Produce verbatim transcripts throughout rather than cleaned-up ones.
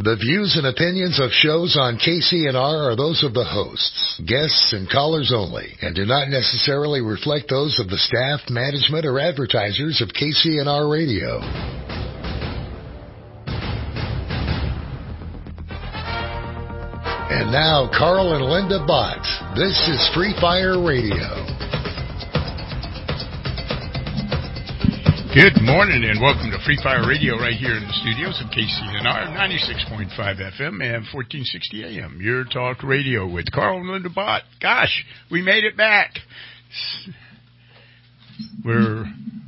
The views and opinions of shows on K C N R are those of the hosts, guests, and callers only, and do not necessarily reflect those of the staff, management, or advertisers of K C N R Radio. And now, Carl and Linda Bott. This is Free Fire Radio. Good morning and welcome to Free Fire Radio right here in the studios of K C N R, ninety-six point five F M and fourteen sixty A M. Your talk radio with Carl and Linda Bott. Gosh, we made it back. We're,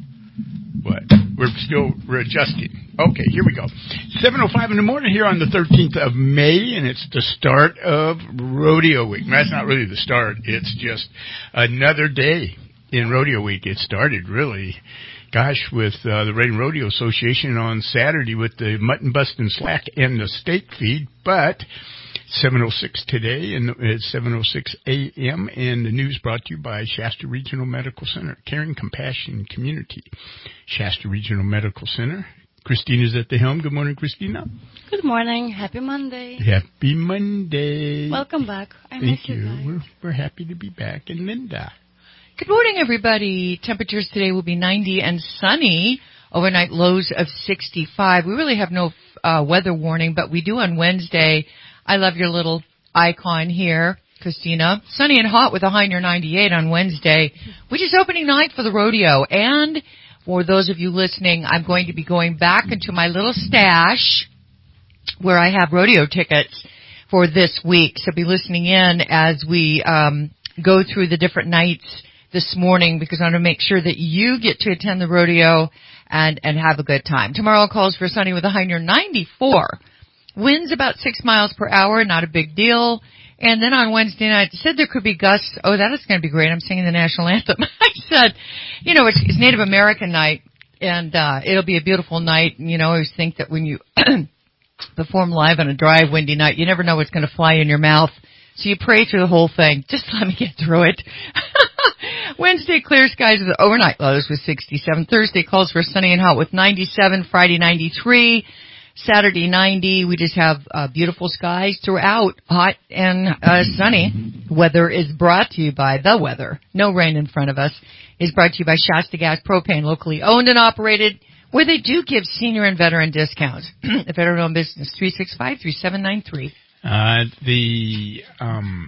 what? We're still, we're adjusting. Okay, here we go. seven oh five in the morning here on the thirteenth of May, and it's the start of Rodeo Week. That's not really the start. It's just another day in Rodeo Week. It started really... Gosh, with uh, the Rain Rodeo Association on Saturday with the Mutton Bustin' Slack and the steak feed, but seven oh six today, and it's seven oh six A M, and the news brought to you by Shasta Regional Medical Center, Caring Compassion Community. Shasta Regional Medical Center. Christina's at the helm. Good morning, Christina. Good morning. Happy Monday. Happy Monday. Welcome back. I Thank miss you. you guys. We're, we're happy to be back. And Linda. Good morning, everybody. Temperatures today will be ninety and sunny. Overnight lows of sixty-five. We really have no uh, weather warning, but we do on Wednesday. I love your little icon here, Christina. Sunny and hot with a high near ninety-eight on Wednesday, which is opening night for the rodeo. And for those of you listening, I'm going to be going back into my little stash where I have rodeo tickets for this week. So be listening in as we um, go through the different nights this morning, because I want to make sure that you get to attend the rodeo and, and have a good time. Tomorrow calls for sunny with a high near ninety-four. Winds about six miles per hour, not a big deal. And then on Wednesday night, I said there could be gusts. Oh, that is going to be great. I'm singing the national anthem. I said, you know, it's, it's Native American night, and uh, it'll be a beautiful night. And, you know, I always think that when you perform live on a dry, windy night, you never know what's going to fly in your mouth. So you pray through the whole thing. Just let me get through it. Wednesday, clear skies with overnight lows with sixty-seven. Thursday calls for sunny and hot with ninety-seven. Friday, ninety-three. Saturday, ninety. We just have uh, beautiful skies throughout, hot and uh, sunny. Weather is brought to you by The Weather. No rain in front of us. Is brought to you by Shasta Gas Propane, locally owned and operated, where they do give senior and veteran discounts. The veteran-owned business, three six five, three seven nine three. Uh, the, um,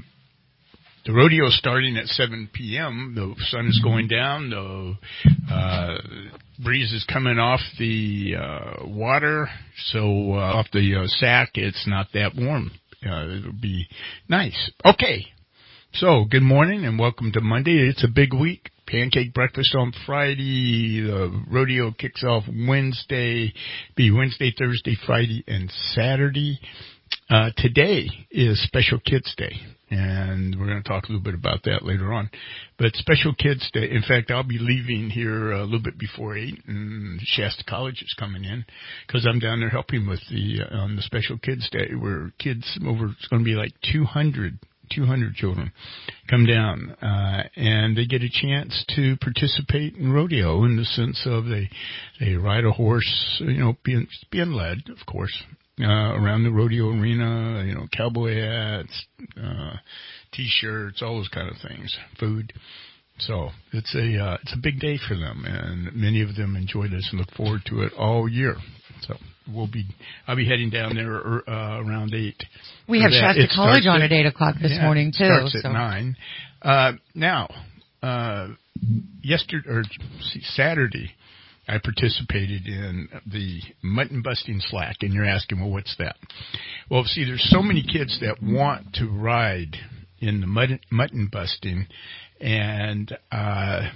the rodeo starting at seven p.m. The sun is going down. The, uh, breeze is coming off the, uh, water. So, uh, off the, uh, sack, it's not that warm. Uh, it'll be nice. Okay. So, good morning and welcome to Monday. It's a big week. Pancake breakfast on Friday. The rodeo kicks off Wednesday. Be Wednesday, Thursday, Friday, and Saturday. Uh, today is Special Kids Day, and we're going to talk a little bit about that later on. But Special Kids Day, in fact, I'll be leaving here a little bit before eight, and Shasta College is coming in, because I'm down there helping with the, uh, on the Special Kids Day, where kids over, it's going to be like two hundred, two hundred children come down, uh, and they get a chance to participate in rodeo in the sense of they, they ride a horse, you know, being, being led, of course. Uh, around the rodeo arena, you know, cowboy hats, uh, t-shirts, all those kind of things, food. So it's a, uh, it's a big day for them, and many of them enjoy this and look forward to it all year. So we'll be, I'll be heading down there, uh, around eight. We have that. Shasta It College on at, at eight o'clock this yeah, morning too. It starts so. at nine. Uh, now, uh, yesterday, or Saturday, I participated in the Mutton Busting Slack, and you're asking, well, what's that? Well, see, there's so many kids that want to ride in the mutton, mutton busting, and uh,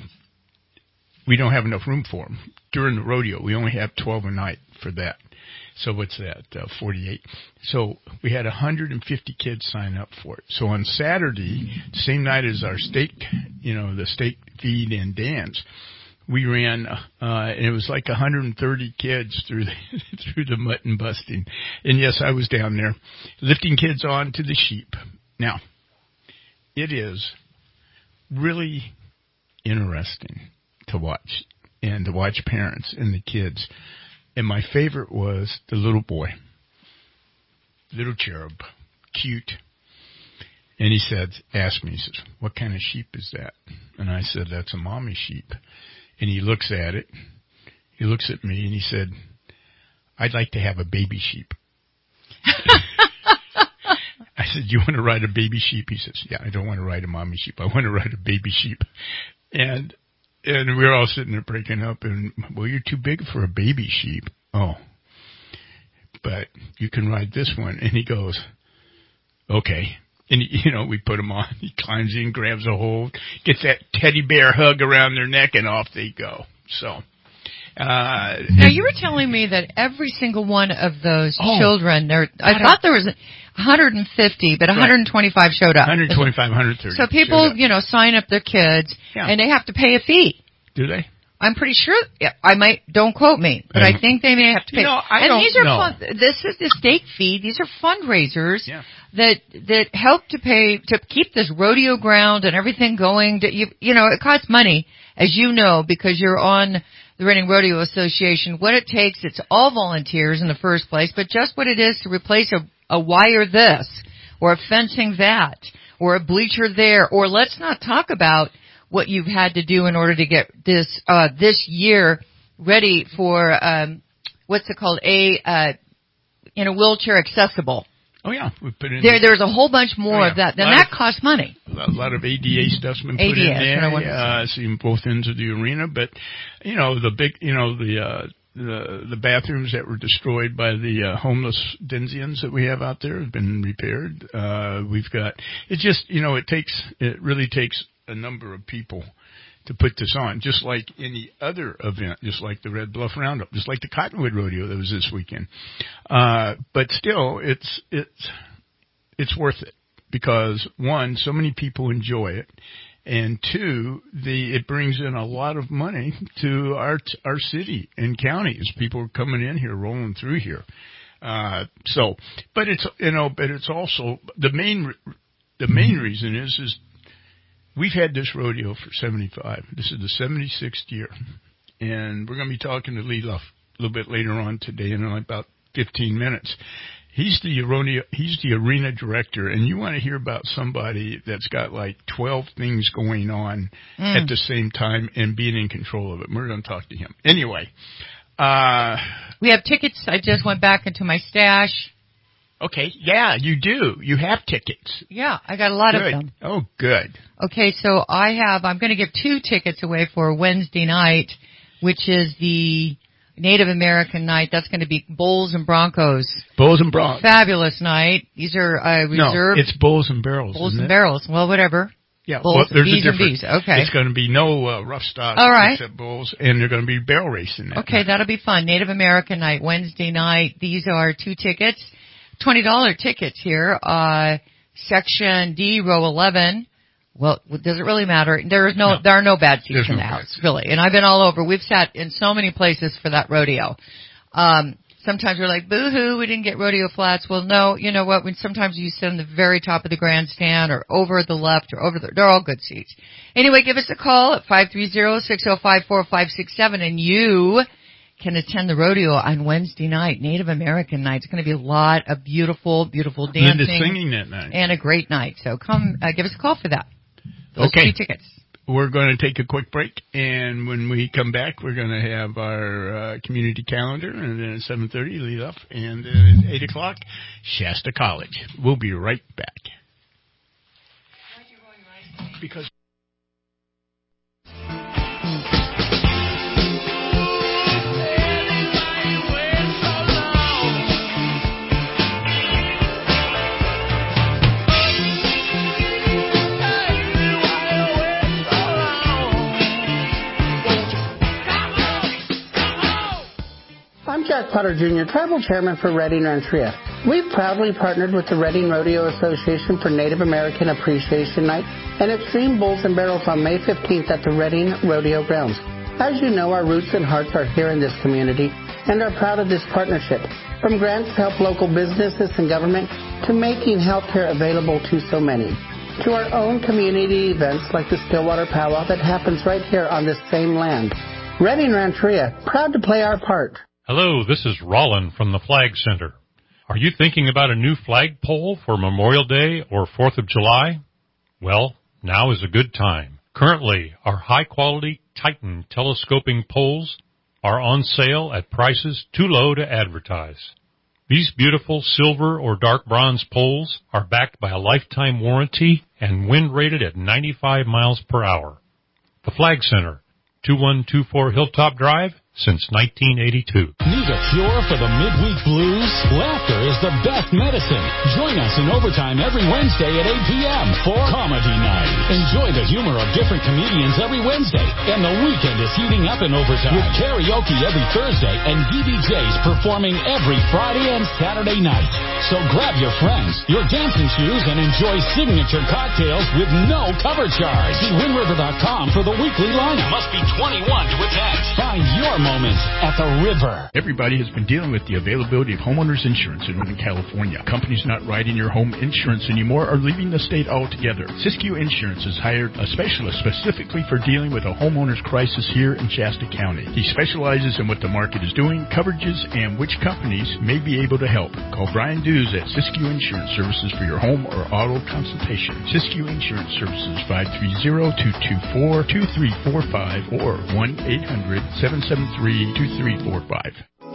we don't have enough room for them. During the rodeo, we only have twelve a night for that. So what's that, uh, forty-eight? So we had one hundred fifty kids sign up for it. So on Saturday, same night as our steak, you know, the steak feed and dance, we ran, uh, and it was like one hundred thirty kids through the, through the mutton busting. And yes, I was down there lifting kids on to the sheep. Now, it is really interesting to watch, and to watch parents and the kids. And my favorite was the little boy. little cherub, cute. And he said, asked me, he says, what kind of sheep is that? And I said, that's a mommy sheep. And he looks at it. He looks at me and he said, I'd like to have a baby sheep. I said, you want to ride a baby sheep? He says, yeah, I don't want to ride a mommy sheep. I want to ride a baby sheep. And and we were all sitting there breaking up. And, well, you're too big for a baby sheep. Oh, but you can ride this one. And he goes, okay. And, you know, we put him on. He climbs in, grabs a hold, gets that teddy bear hug around their neck, and off they go. So. Uh, now, you were telling me that every single one of those oh, children, there, I thought there was one hundred fifty, but one hundred twenty-five showed up. one hundred twenty-five, one hundred thirty. So people, you know, sign up their kids, yeah. and they have to pay a fee. Do they? I'm pretty sure. Yeah, I might. Don't quote me, but um, I think they may have to pay. You know, I and don't these are know. Fun, this is the stake fee. These are fundraisers yeah. that that help to pay to keep this rodeo ground and everything going. To, you, you know, it costs money, as you know, because you're on the Reading Rodeo Association. What it takes, it's all volunteers in the first place, but just what it is to replace a, a wire this, or a fencing that, or a bleacher there, or let's not talk about what you've had to do in order to get this uh this year ready for um what's it called a uh in a wheelchair accessible. Oh yeah, we put in there. There's a whole bunch more oh, yeah. of that. Then that of, costs money. A lot of A D A stuff's been put A D A, in there. What I uh, seeing both ends of the arena, but you know the big, you know the uh the the bathrooms that were destroyed by the uh, homeless Denzians that we have out there have been repaired. Uh We've got it. Just you know it takes it really takes a number of people to put this on, just like any other event, just like the Red Bluff Roundup, just like the Cottonwood Rodeo that was this weekend. Uh, but still, it's, it's, it's worth it because one, so many people enjoy it. And two, the, it brings in a lot of money to our, our city and counties. People are coming in here, rolling through here. Uh, so, but it's, you know, but it's also the main, the main reason is, is, we've had this rodeo for seventy-five. This is the seventy-sixth year. And we're going to be talking to Lee Luff a little bit later on today in about fifteen minutes. He's the arena, he's the arena director, and you want to hear about somebody that's got like twelve things going on mm. at the same time and being in control of it. We're going to talk to him. Anyway. Uh, we have tickets. I just went back into my stash. Okay, yeah, you do. You have tickets. Yeah, I got a lot good. of them. Oh, good. Okay, so I have, I'm going to give two tickets away for Wednesday night, which is the Native American night. That's going to be Bulls and Broncos. Bulls and Broncos. Fabulous night. These are uh, reserved. No, it's Bulls and Barrels. Bulls isn't and it? Barrels. Well, whatever. Yeah, Bulls, well, there's B's a difference. And B's. Okay. It's going to be no uh, rough stock All right. except Bulls, and they're going to be barrel racing. That okay, night. That'll be fun. Native American night, Wednesday night. These are two tickets. twenty dollars tickets here, uh, section D, row eleven. Well, does it really matter? There is no, no. there are no bad seats There's in no the house, bad. really. And I've been all over. We've sat in so many places for that rodeo. Um, sometimes we're like, boo-hoo, we didn't get rodeo flats. Well, no, you know what? When sometimes you sit on the very top of the grandstand or over the left or over the, they're all good seats. Anyway, give us a call at five three zero, six zero five, four five six seven and you can attend the rodeo on Wednesday night, Native American night. It's going to be a lot of beautiful, beautiful dancing. Linda's singing that night. And a great night. So come, uh, give us a call for that. Those okay. two tickets. We're going to take a quick break, and when we come back, we're going to have our uh, community calendar, and then at seven thirty, Lee Luff, and then at eight o'clock, Shasta College. We'll be right back. Why are you rolling your eyes? Because... I'm Jack Potter Junior, Tribal Chairman for Reading Rancheria. We've proudly partnered with the Reading Rodeo Association for Native American Appreciation Night and Extreme Bulls and Barrels on May fifteenth at the Reading Rodeo Grounds. As you know, our roots and hearts are here in this community and are proud of this partnership. From grants to help local businesses and government to making health care available to so many. To our own community events like the Stillwater Powwow that happens right here on this same land. Reading Rancheria, proud to play our part. Hello, this is Rollin from the Flag Center. Are you thinking about a new flagpole for Memorial Day or fourth of July? Well, now is a good time. Currently, our high-quality Titan telescoping poles are on sale at prices too low to advertise. These beautiful silver or dark bronze poles are backed by a lifetime warranty and wind rated at ninety-five miles per hour. The Flag Center, two one two four Hilltop Drive, since nineteen eighty-two. Need a cure for the midweek blues? Laughter is the best medicine. Join us in Overtime every Wednesday at eight p.m. for Comedy Night. Enjoy the humor of different comedians every Wednesday, and the weekend is heating up in Overtime with karaoke every Thursday and D V Js performing every Friday and Saturday night. So grab your friends, your dancing shoes, and enjoy signature cocktails with no cover charge. See Wind River dot com for the weekly lineup. Must be twenty-one to attend. Find your moments at the river. Everybody has been dealing with the availability of homeowners insurance in Northern California. Companies not writing your home insurance anymore are leaving the state altogether. Siskiyou Insurance has hired a specialist specifically for dealing with a homeowner's crisis here in Shasta County. He specializes in what the market is doing, coverages, and which companies may be able to help. Call Brian Dews at Siskiyou Insurance Services for your home or auto consultation. Siskiyou Insurance Services, five three zero, two two four, two three four five or one eight hundred, seven seven three, two three four five.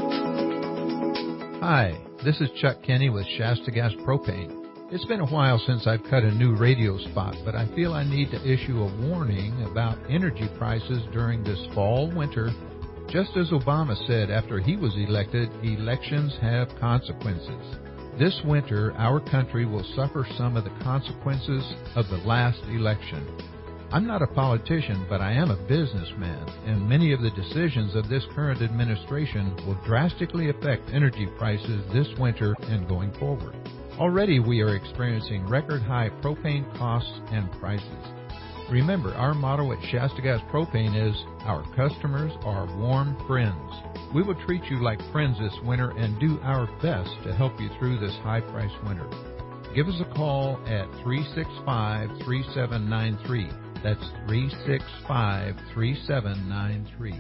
Hi, this is Chuck Kenny with Shasta Gas Propane. It's been a while since I've cut a new radio spot, but I feel I need to issue a warning about energy prices during this fall winter. Just as Obama said after he was elected, elections have consequences. This winter, our country will suffer some of the consequences of the last election. I'm not a politician, but I am a businessman, and many of the decisions of this current administration will drastically affect energy prices this winter and going forward. Already we are experiencing record-high propane costs and prices. Remember, our motto at Shasta Gas Propane is, our customers are warm friends. We will treat you like friends this winter and do our best to help you through this high-priced winter. Give us a call at three six five, three seven nine three. That's three six five, three seven nine three.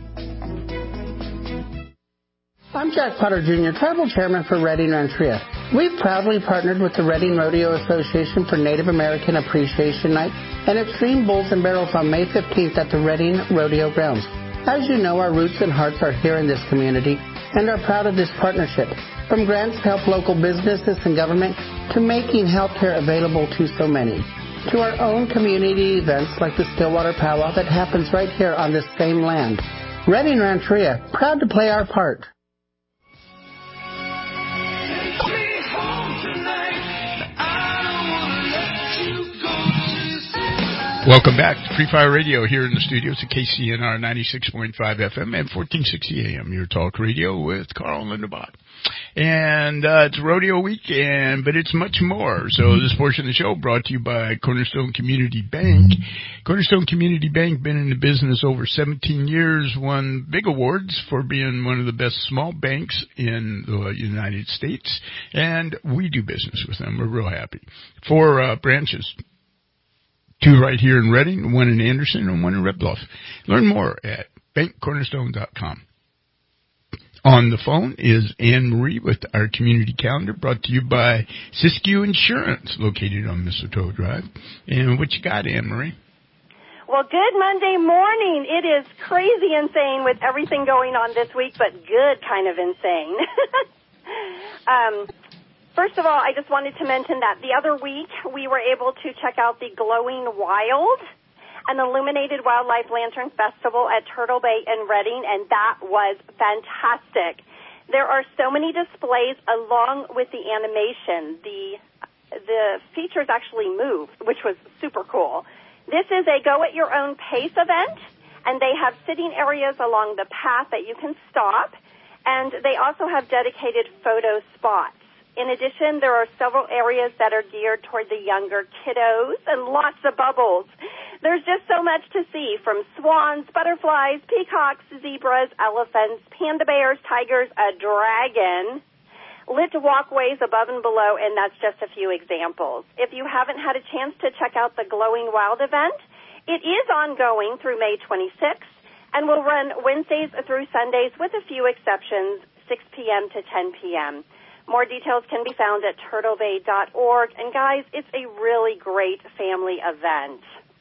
I'm Jack Potter Junior, Tribal Chairman for Redding Ranch Rio. We've proudly partnered with the Redding Rodeo Association for Native American Appreciation Night and Extreme Bulls and Barrels on May fifteenth at the Redding Rodeo Grounds. As you know, our roots and hearts are here in this community and are proud of this partnership. From grants to help local businesses and government to making health care available to so many, to our own community events like the Stillwater Powwow that happens right here on this same land. Redding Rancheria, proud to play our part. Welcome back to Free Fire Radio here in the studios at K C N R ninety-six point five F M and fourteen sixty A M, your talk radio with Carl and Linda Bott. And uh, it's rodeo weekend, but it's much more. So this portion of the show brought to you by Cornerstone Community Bank. Cornerstone Community Bank, been in the business over seventeen years, won big awards for being one of the best small banks in the United States. And we do business with them. We're real happy. Four uh, branches. Two right here in Redding, one in Anderson, and one in Red Bluff. Learn more at bank cornerstone dot com. On the phone is Anne Marie with our community calendar, brought to you by Siskiyou Insurance, located on Mistletoe Drive. And what you got, Anne Marie? Well, good Monday morning. It is crazy insane with everything going on this week, but good kind of insane. um, first of all, I just wanted to mention that the other week we were able to check out the Glowing Wild, an illuminated wildlife lantern festival at Turtle Bay in Redding, and that was fantastic. There are so many displays along with the animation. The the features actually moved, which was super cool. This is a go-at-your-own-pace event, and they have sitting areas along the path that you can stop, and they also have dedicated photo spots. In addition, there are several areas that are geared toward the younger kiddos and lots of bubbles. There's just so much to see, from swans, butterflies, peacocks, zebras, elephants, panda bears, tigers, a dragon, lit walkways above and below, and that's just a few examples. If you haven't had a chance to check out the Glowing Wild event, it is ongoing through May twenty-sixth and will run Wednesdays through Sundays with a few exceptions, six p.m. to ten p.m. More details can be found at turtle bay dot org. And guys, it's a really great family event.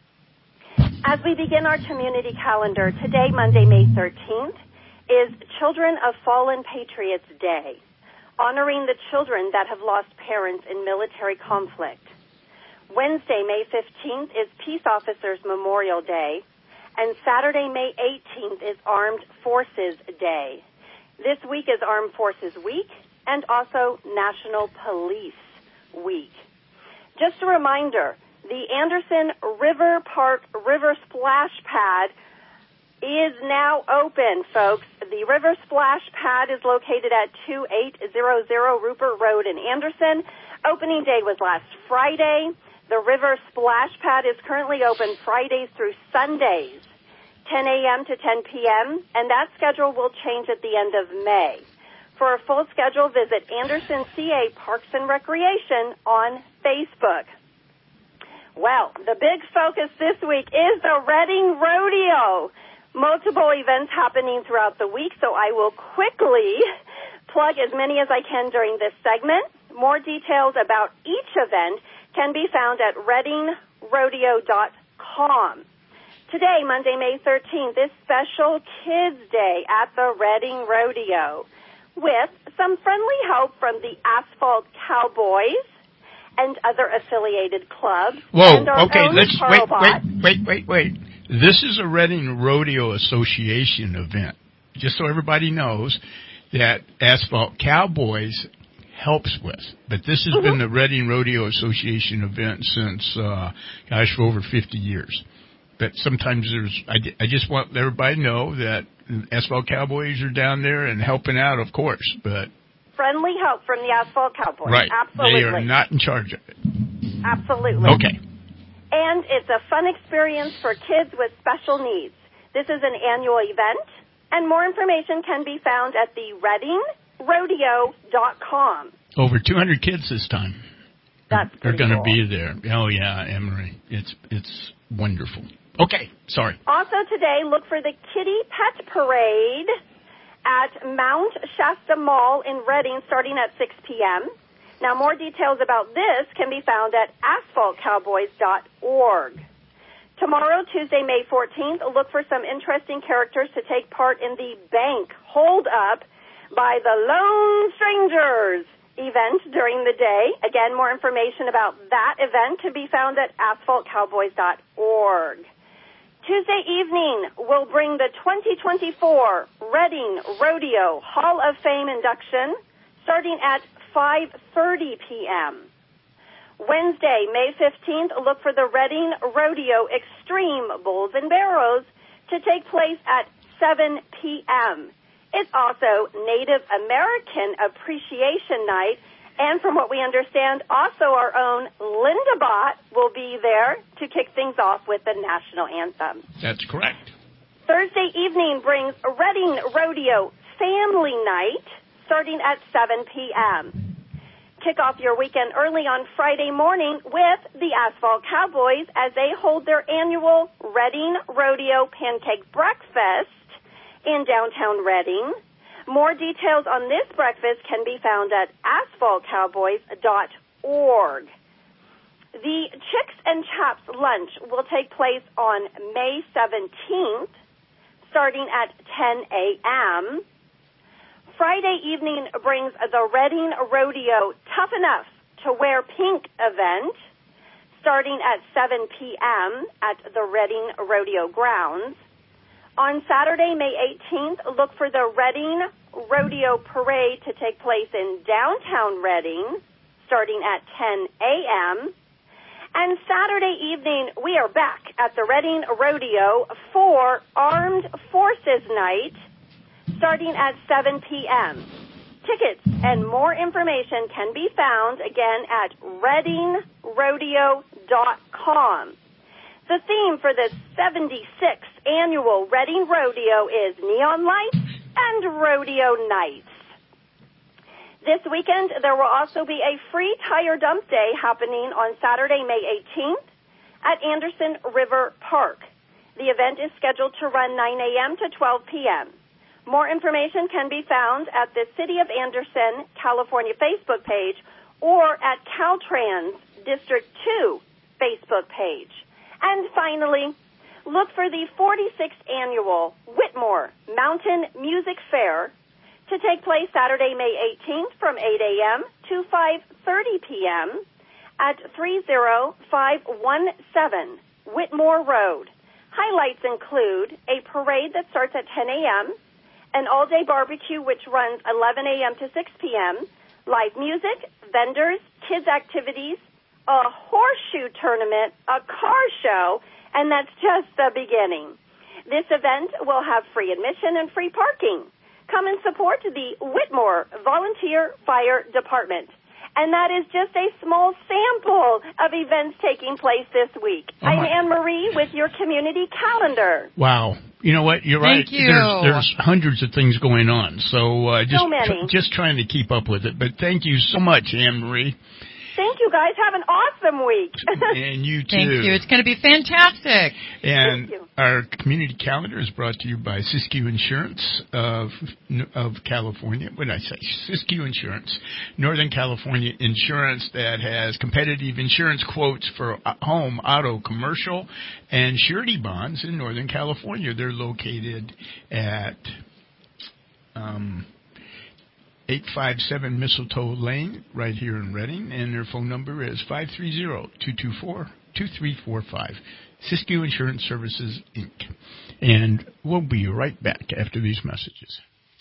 As we begin our community calendar, today, Monday, May thirteenth, is Children of Fallen Patriots Day, honoring the children that have lost parents in military conflict. Wednesday, May fifteenth, is Peace Officers Memorial Day, and Saturday, May eighteenth, is Armed Forces Day. This week is Armed Forces Week and also National Police Week. Just a reminder, the Anderson River Park River Splash Pad is now open, folks. The River Splash Pad is located at twenty-eight hundred Rupert Road in Anderson. Opening day was last Friday. The River Splash Pad is currently open Fridays through Sundays, ten a.m. to ten p.m., and that schedule will change at the end of May. For a full schedule, visit Anderson C A Parks and Recreation on Facebook. Well, the big focus this week is the Reading Rodeo. Multiple events happening throughout the week, so I will quickly plug as many as I can during this segment. More details about each event can be found at reading rodeo dot com. Today, Monday, May thirteenth, is Special Kids Day at the Reading Rodeo, with some friendly help from the Asphalt Cowboys and other affiliated clubs. Whoa, and our okay, own let's wait, Carlbot. wait, wait, wait, wait. This is a Reading Rodeo Association event. Just so everybody knows that Asphalt Cowboys helps with. But this has mm-hmm. been the Reading Rodeo Association event since, uh, gosh, for over fifty years. But sometimes there's, I, I just want everybody to know that Asphalt Cowboys are down there and helping out, of course, but friendly help from the Asphalt Cowboys. Right. Absolutely. They are not in charge of it. Absolutely. Okay. And it's a fun experience for kids with special needs. This is an annual event, and more information can be found at the reading rodeo dot com. Over two hundred kids this time. That's They're going to cool. be there. Oh, yeah, Emery. It's, it's wonderful. Okay, sorry. Also today, look for the Kitty Pet Parade at Mount Shasta Mall in Reading starting at six p.m. Now, more details about this can be found at asphalt cowboys dot org. Tomorrow, Tuesday, May fourteenth, look for some interesting characters to take part in the Bank Hold Up by the Lone Strangers event during the day. Again, more information about that event can be found at asphalt cowboys dot org. Tuesday evening, we'll bring the twenty twenty-four Reading Rodeo Hall of Fame induction starting at five thirty p.m. Wednesday, May fifteenth, look for the Reading Rodeo Extreme Bulls and Barrows to take place at seven p.m. It's also Native American Appreciation Night, and from what we understand, also our own Linda Bott will be there to kick things off with the national anthem. That's correct. Thursday evening brings Reading Rodeo Family Night starting at seven p.m. Kick off your weekend early on Friday morning with the Asphalt Cowboys as they hold their annual Reading Rodeo Pancake Breakfast in downtown Reading. More details on this breakfast can be found at asphalt cowboys dot org. The Chicks and Chaps lunch will take place on May seventeenth, starting at ten a.m. Friday evening brings the Reading Rodeo Tough Enough to Wear Pink event, starting at seven p.m. at the Reading Rodeo grounds. On Saturday, May eighteenth, look for the Reading Rodeo Parade to take place in downtown Reading, starting at ten a.m. And Saturday evening, we are back at the Reading Rodeo for Armed Forces Night, starting at seven p.m. Tickets and more information can be found, again, at reading rodeo dot com. The theme for the seventy-sixth annual Reading Rodeo is Neon Lights and Rodeo Nights. This weekend, there will also be a free tire dump day happening on Saturday, May eighteenth at Anderson River Park. The event is scheduled to run nine a.m. to twelve p.m. More information can be found at the City of Anderson, California Facebook page or at Caltrans District two Facebook page. And finally, look for the forty-sixth Annual Whitmore Mountain Music Fair to take place Saturday, May eighteenth from eight a.m. to five thirty p.m. at three oh five one seven Whitmore Road. Highlights include a parade that starts at ten a.m., an all-day barbecue which runs eleven a.m. to six p.m., live music, vendors, kids' activities, a horseshoe tournament, a car show, and that's just the beginning. This event will have free admission and free parking. Come and support the Whitmore Volunteer Fire Department. And that is just a small sample of events taking place this week. Oh I'm Anne-Marie with your community calendar. Wow. You know what? You're Thank right. You. There's, there's hundreds of things going on. So uh, just so many. Tr- just trying to keep up with it. But thank you so much, Anne-Marie. Thank you, guys. Have an awesome week. And you, too. Thank you. It's going to be fantastic. And our community calendar is brought to you by Siskiyou Insurance of of California. What did I say? Siskiyou Insurance, Northern California insurance that has competitive insurance quotes for home, auto, commercial, and surety bonds in Northern California. They're located at Um, eight five seven Mistletoe Lane, right here in Redding, and their phone number is five three zero, two two four, two three four five. Siskiyou Insurance Services, Incorporated. And we'll be right back after these messages.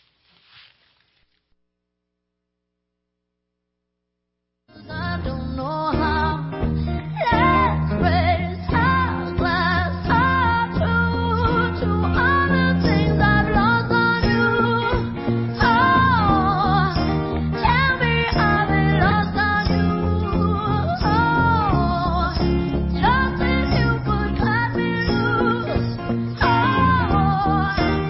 I don't know how. Let's raise our glass high to, to all the things I've lost on you. Oh, tell me I've been lost on you. Oh, just as you could cut me loose. Oh,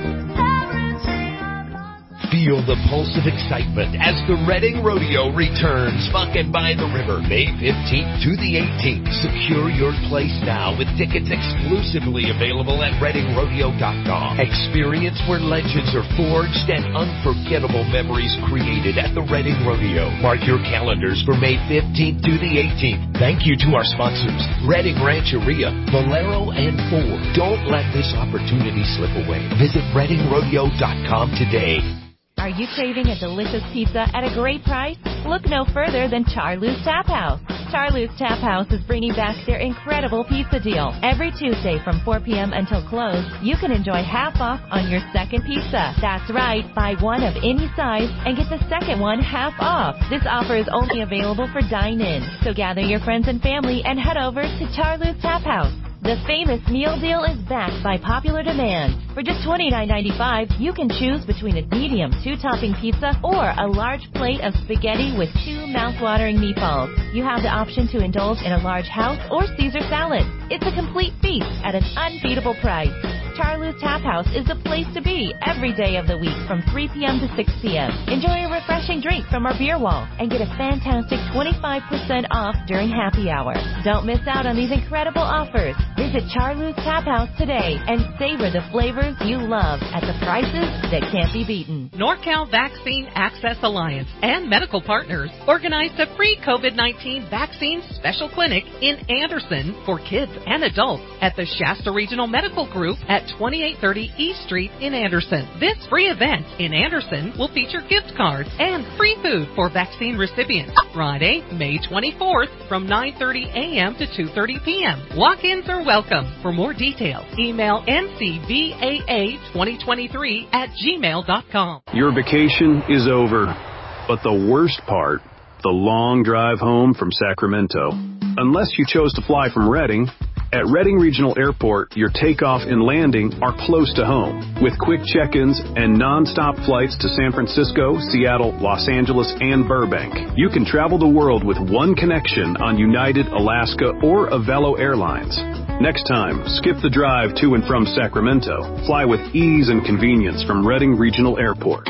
everything I've lost. Feel the pulse of excitement as the Redding Rodeo returns. Bucking by the River, May fifteenth to the eighteenth. Secure your place now with tickets exclusively available at redding rodeo dot com. Experience where legends are forged and unforgettable memories created at the Redding Rodeo. Mark your calendars for May fifteenth to the eighteenth. Thank you to our sponsors, Redding Rancheria, Valero, and Ford. Don't let this opportunity slip away. Visit redding rodeo dot com today. Are you craving a delicious pizza at a great price? Look no further than Charlie's Tap House. Charlie's Tap House is bringing back their incredible pizza deal. Every Tuesday from four p.m. until close, you can enjoy half off on your second pizza. That's right, buy one of any size and get the second one half off. This offer is only available for dine-in, so gather your friends and family and head over to Charlie's Tap House. The famous meal deal is backed by popular demand. For just twenty-nine ninety-five, you can choose between a medium two-topping pizza or a large plate of spaghetti with two mouth-watering meatballs. You have the option to indulge in a large house or Caesar salad. It's a complete feast at an unbeatable price. Charlie's Tap House is the place to be every day of the week from three p.m. to six p.m. Enjoy a refreshing drink from our beer wall and get a fantastic twenty-five percent off during happy hour. Don't miss out on these incredible offers. Visit Charlie's Tap House today and savor the flavors you love at the prices that can't be beaten. NorCal Vaccine Access Alliance and medical partners organized a free COVID nineteen vaccine special clinic in Anderson for kids and adults at the Shasta Regional Medical Group at twenty-eight thirty East Street in Anderson. This free event in Anderson will feature gift cards and free food for vaccine recipients. Friday, May twenty-fourth from nine thirty a.m. to two thirty p.m. Walk-ins are welcome. For more details, email N C V A A twenty twenty-three at gmail dot com. Your vacation is over, but the worst part, the long drive home from Sacramento. Unless you chose to fly from Redding, at Redding Regional Airport, your takeoff and landing are close to home. With quick check-ins and non-stop flights to San Francisco, Seattle, Los Angeles, and Burbank, you can travel the world with one connection on United, Alaska, or Avelo Airlines. Next time, skip the drive to and from Sacramento. Fly with ease and convenience from Redding Regional Airport.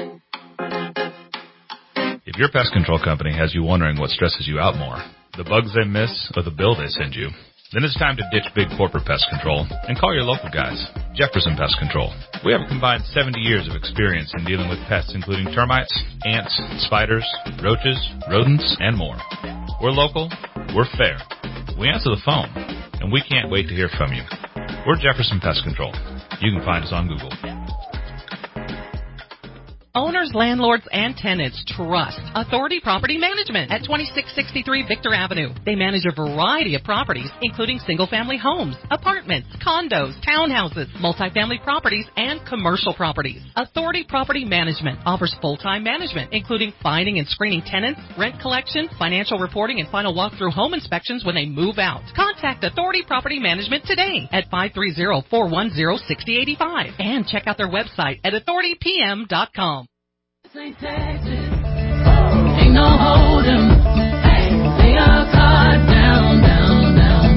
If your pest control company has you wondering what stresses you out more, the bugs they miss or the bill they send you, Then it's time to ditch big corporate pest control and call your local guys, Jefferson Pest Control. We have a combined seventy years of experience in dealing with pests including termites, ants, spiders, roaches, rodents, and more. We're local, we're fair, we answer the phone, and we can't wait to hear from you. We're Jefferson Pest Control. You can find us on Google. Owners, landlords, and tenants trust Authority Property Management at twenty-six sixty-three Victor Avenue. They manage a variety of properties, including single-family homes, apartments, condos, townhouses, multifamily properties, and commercial properties. Authority Property Management offers full-time management, including finding and screening tenants, rent collection, financial reporting, and final walkthrough home inspections when they move out. Contact Authority Property Management today at five three zero, four one zero, six zero eight five and check out their website at authority p m dot com. Saint Texas, ain't no hold'em. Hey, lay your card down, down, down,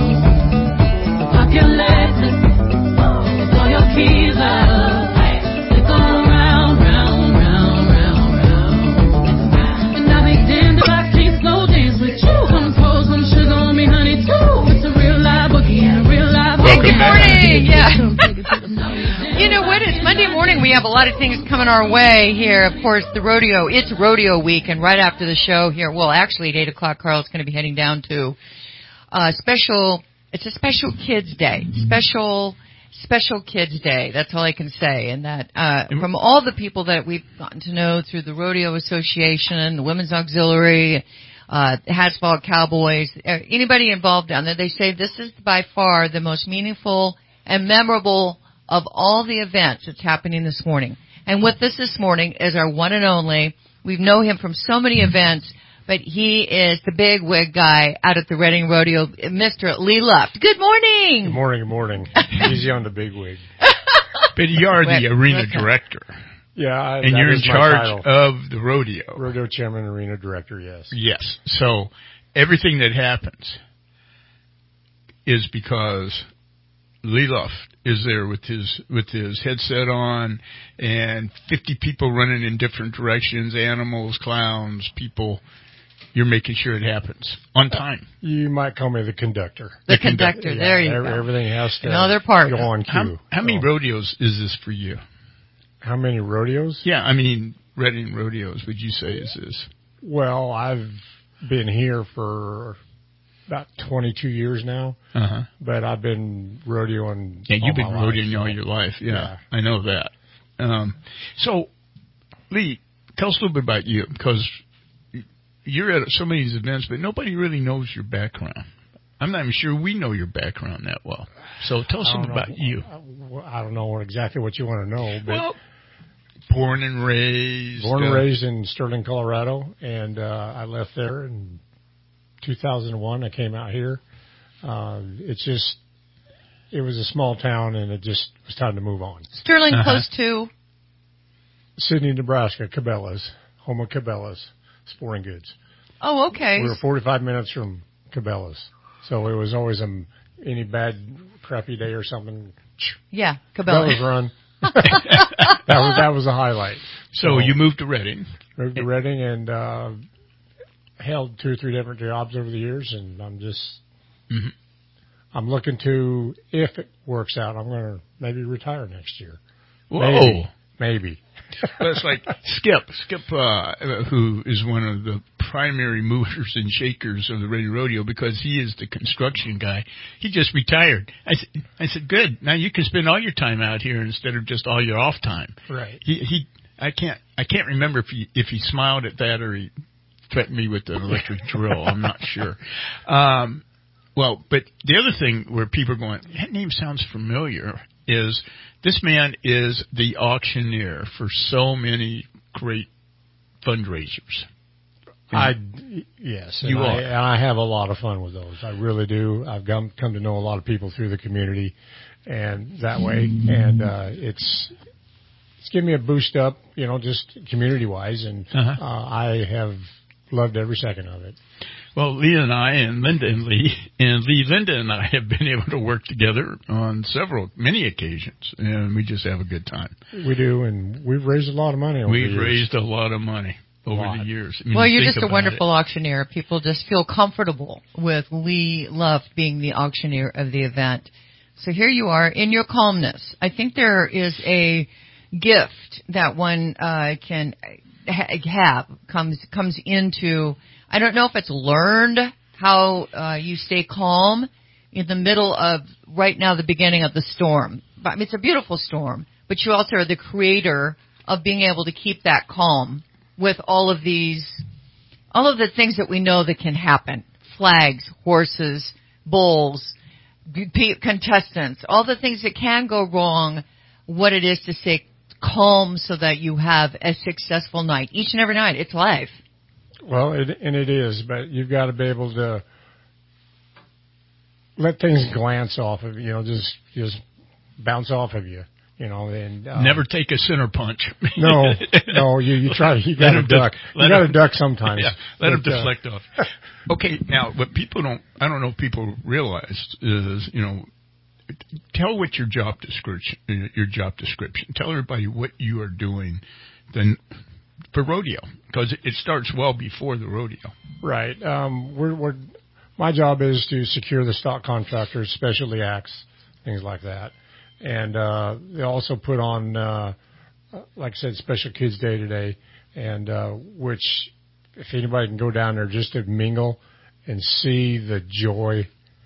down. Lock your legs and throw your keys up. Hey, they go round, round, round, round, round. And I begin to I can't slow dance with you. Come pour some sugar on me, honey, too. It's a real live boogie and a real live boogie. Good morning, yeah. You know what? It's Monday morning. We have a lot of things coming our way here. Of course, the rodeo. It's rodeo week, and right after the show here, well, actually at eight o'clock, Carl's going to be heading down to a special, it's a special kids day. Special, special kids day. That's all I can say. And that, uh, from all the people that we've gotten to know through the Rodeo Association, the Women's Auxiliary, uh, Hasfall Cowboys, uh, anybody involved down there, they say this is by far the most meaningful and memorable of all the events that's happening this morning. And with us this morning is our one and only, we know him from so many events, but he is the big wig guy out at the Reading Rodeo, Mister Lee Luft. Good morning! Good morning, good morning. Easy on the big wig. But you are the arena director. Yeah, I, and you're in charge of the rodeo. Rodeo chairman, arena director, yes. Yes. So everything that happens is because Lee Luft is there with his with his headset on and fifty people running in different directions, animals, clowns, people. You're making sure it happens on time. Uh, you might call me the conductor. The, the conductor, conductor. There yeah, you go. Everything has to Another part. go on cue. How, how so. many rodeos is this for you? How many rodeos? Yeah, I mean, Reading rodeos, would you say is this? Well, I've been here for about twenty-two years now, uh-huh. but I've been rodeoing. Yeah, you've been all rodeoing life, all so. your life. Yeah, yeah, I know that. Um, so, Lee, tell us a little bit about you, because you're at so many of these events, but nobody really knows your background. I'm not even sure we know your background that well. So tell us something about you. I don't know exactly what you want to know, but well, born and raised, born and uh, raised in Sterling, Colorado, and uh, I left there in two thousand one. I came out here. Uh, it's just, it was a small town, and it just was time to move on. Sterling, uh-huh. close to Sidney, Nebraska, Cabela's, home of Cabela's Sporting Goods. Oh, okay. We were forty-five minutes from Cabela's, so it was always a any bad, crappy day or something. Yeah, Cabela's. Cabela's run. that was that was a highlight. So, so you moved to Reading. Moved to Reading and uh, held two or three different jobs over the years, and I'm just mm-hmm. I'm looking to, if it works out, I'm going to maybe retire next year. Whoa. Maybe. Maybe. But it's like Skip, Skip, uh, who is one of the primary movers and shakers of the Reading Rodeo, because he is the construction guy. He just retired. I said, I said, good. Now you can spend all your time out here instead of just all your off time. Right. He, he, I can't, I can't remember if he, if he smiled at that or he threatened me with an electric drill. I'm not sure. Um, well, but the other thing where people are going, that name sounds familiar, is this man is the auctioneer for so many great fundraisers. I, yes, you and are. I, and I have a lot of fun with those. I really do. I've come, come to know a lot of people through the community, and that way, and uh, it's it's given me a boost up, you know, just community wise, and uh-huh. uh, I have loved every second of it. Well, Lee and I, and Linda and Lee, and Lee, Linda and I have been able to work together on several, many occasions, and we just have a good time. We do, and we've raised a lot of money over We've the years. raised a lot of money. over lot. the years. I mean, Well, you you're think just a about wonderful it. auctioneer. People just feel comfortable with Lee Luft being the auctioneer of the event. So here you are in your calmness. I think there is a gift that one uh, can ha- have comes comes into. I don't know if it's learned how uh, you stay calm in the middle of right now the beginning of the storm. But I mean, it's a beautiful storm, but you also are the creator of being able to keep that calm with all of these, all of the things that we know that can happen. Flags, horses, bulls, p- contestants, all the things that can go wrong, what it is to stay calm so that you have a successful night. Each and every night, it's life. Well, it, and it is, but you've got to be able to let things glance off of you, know, just just bounce off of you, you know, and um, never take a center punch. no, no, you you try, you got to duck, you got to duck sometimes. Yeah, let them but, deflect uh, off. Okay, now what people don't, I don't know if people realize is, you know, tell what your job description, your job description. Tell everybody what you are doing, then for rodeo, because it starts well before the rodeo. Right. Um, we're, we're, my job is to secure the stock contractors, specialty acts, things like that. And, uh, they also put on, uh, like I said, Special Kids Day today, and, uh, which if anybody can go down there just to mingle and see the joy.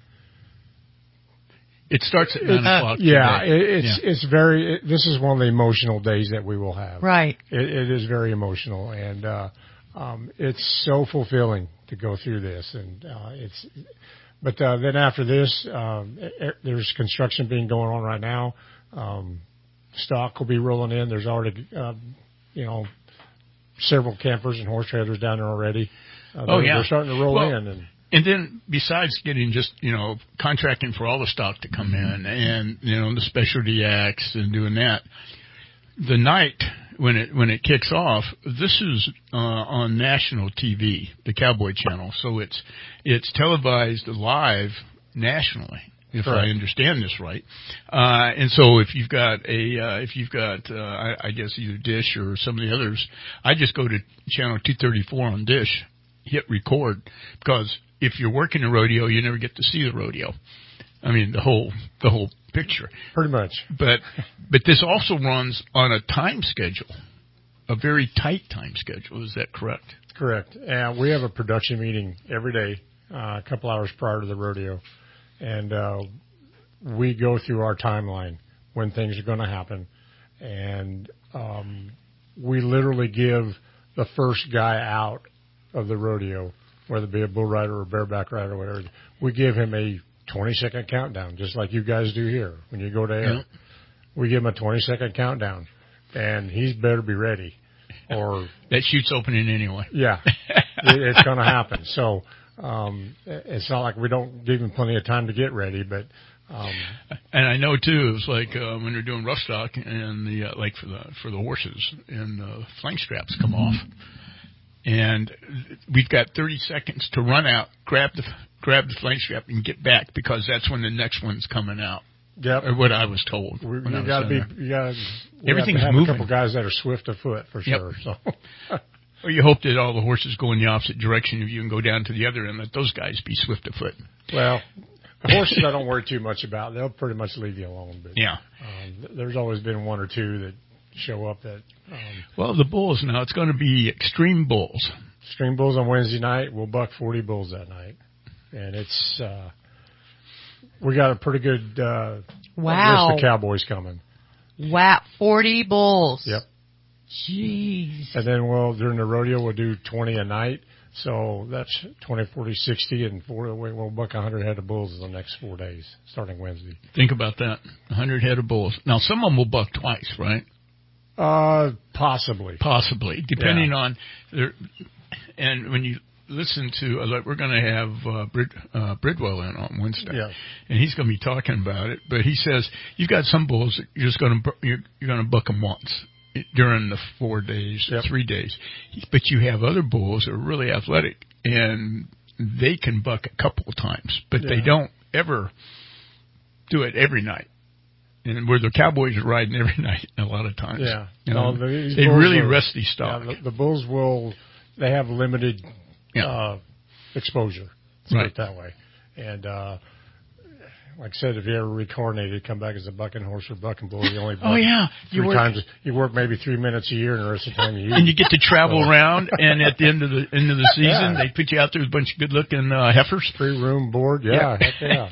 It starts at nine Uh, o'clock. yeah, today. it, it's yeah. it's very. It, this is one of the emotional days that we will have. Right. It, it is very emotional, and uh, um, it's so fulfilling to go through this. And uh, it's. But uh, then after this, um, it, there's construction being going on right now. Um, stock will be rolling in. There's already, uh, you know, several campers and horse trailers down there already. Uh, oh they're, yeah, they're starting to roll well, in. And, And then besides getting just, you know, contracting for all the stock to come in and, you know, the specialty acts and doing that, the night when it, when it kicks off, this is, uh, on national T V, the Cowboy Channel. So it's, it's televised live nationally, if Correct. I understand this right. Uh, and so if you've got a, uh, if you've got, uh, I, I guess either Dish or some of the others, I just go to channel two thirty-four on Dish, hit record, because if you're working a rodeo, you never get to see the rodeo. I mean, the whole the whole picture. Pretty much. But but this also runs on a time schedule, a very tight time schedule. Is that correct? Correct. And we have a production meeting every day, uh, a couple hours prior to the rodeo, and uh, we go through our timeline when things are going to happen, and um, we literally give the first guy out of the rodeo, whether it be a bull rider or a bareback rider or whatever, we give him a twenty second countdown, just like you guys do here when you go to air. Yeah. We give him a twenty second countdown, and he's better be ready. Or that chute's opening anyway. Yeah, it, it's going to happen. So um, it's not like we don't give him plenty of time to get ready, but. Um, and I know too, it was like uh, when they're doing rough stock and the uh, like for the for the horses and the flank straps come off. And we've got thirty seconds to run out, grab the grab the flank strap, and get back because that's when the next one's coming out. Yep. Or what I was told. We, when I you was got to be. there. You got. Everything's have moving. A couple guys that are swift of foot for Yep. sure. So. Well, you hope that all the horses go in the opposite direction of you and go down to the other end. Let those guys be swift of foot. Well, the horses I don't worry too much about. They'll pretty much leave you alone. But yeah. Um, there's always been one or two that show up that. Um, well, the bulls now. It's going to be extreme bulls. Extreme bulls on Wednesday night. We'll buck forty bulls that night, and it's uh, we got a pretty good uh, wow list of cowboys coming. Wow, forty bulls. Yep. Jeez. And then we'll during the rodeo we'll do twenty a night, so that's twenty, forty, sixty, and forty. We'll buck one hundred head of bulls in the next four days, starting Wednesday. Think about that, one hundred head of bulls. Now some of them will buck twice, right? Uh, possibly. Possibly, depending yeah. on their. And when you listen to, uh, like, we're going to have uh, Brid, uh, Bridwell in on Wednesday, yeah. and he's going to be talking about it. But he says you've got some bulls that you're just going to you're, you're going to buck them once during the four days, yep. three days. But you have other bulls that are really athletic, and they can buck a couple of times, but yeah. they don't ever do it every night. and where the Cowboys are riding every night a lot of times. Yeah, you know, no, the, they really are, rusty stock. Yeah, the, the bulls will. They have limited yeah. uh, exposure. Let's right. put it that way. And uh, like I said, if you ever reincarnated, come back as a bucking horse or bucking bull, you only buck oh yeah, three you work, times. You work maybe three minutes a year, and the rest of the time you eat. And you get to travel so. around. And at the end of the end of the season, yeah. they put you out there with a bunch of good-looking uh, heifers. Free room, board. Yeah, yeah. heck yeah.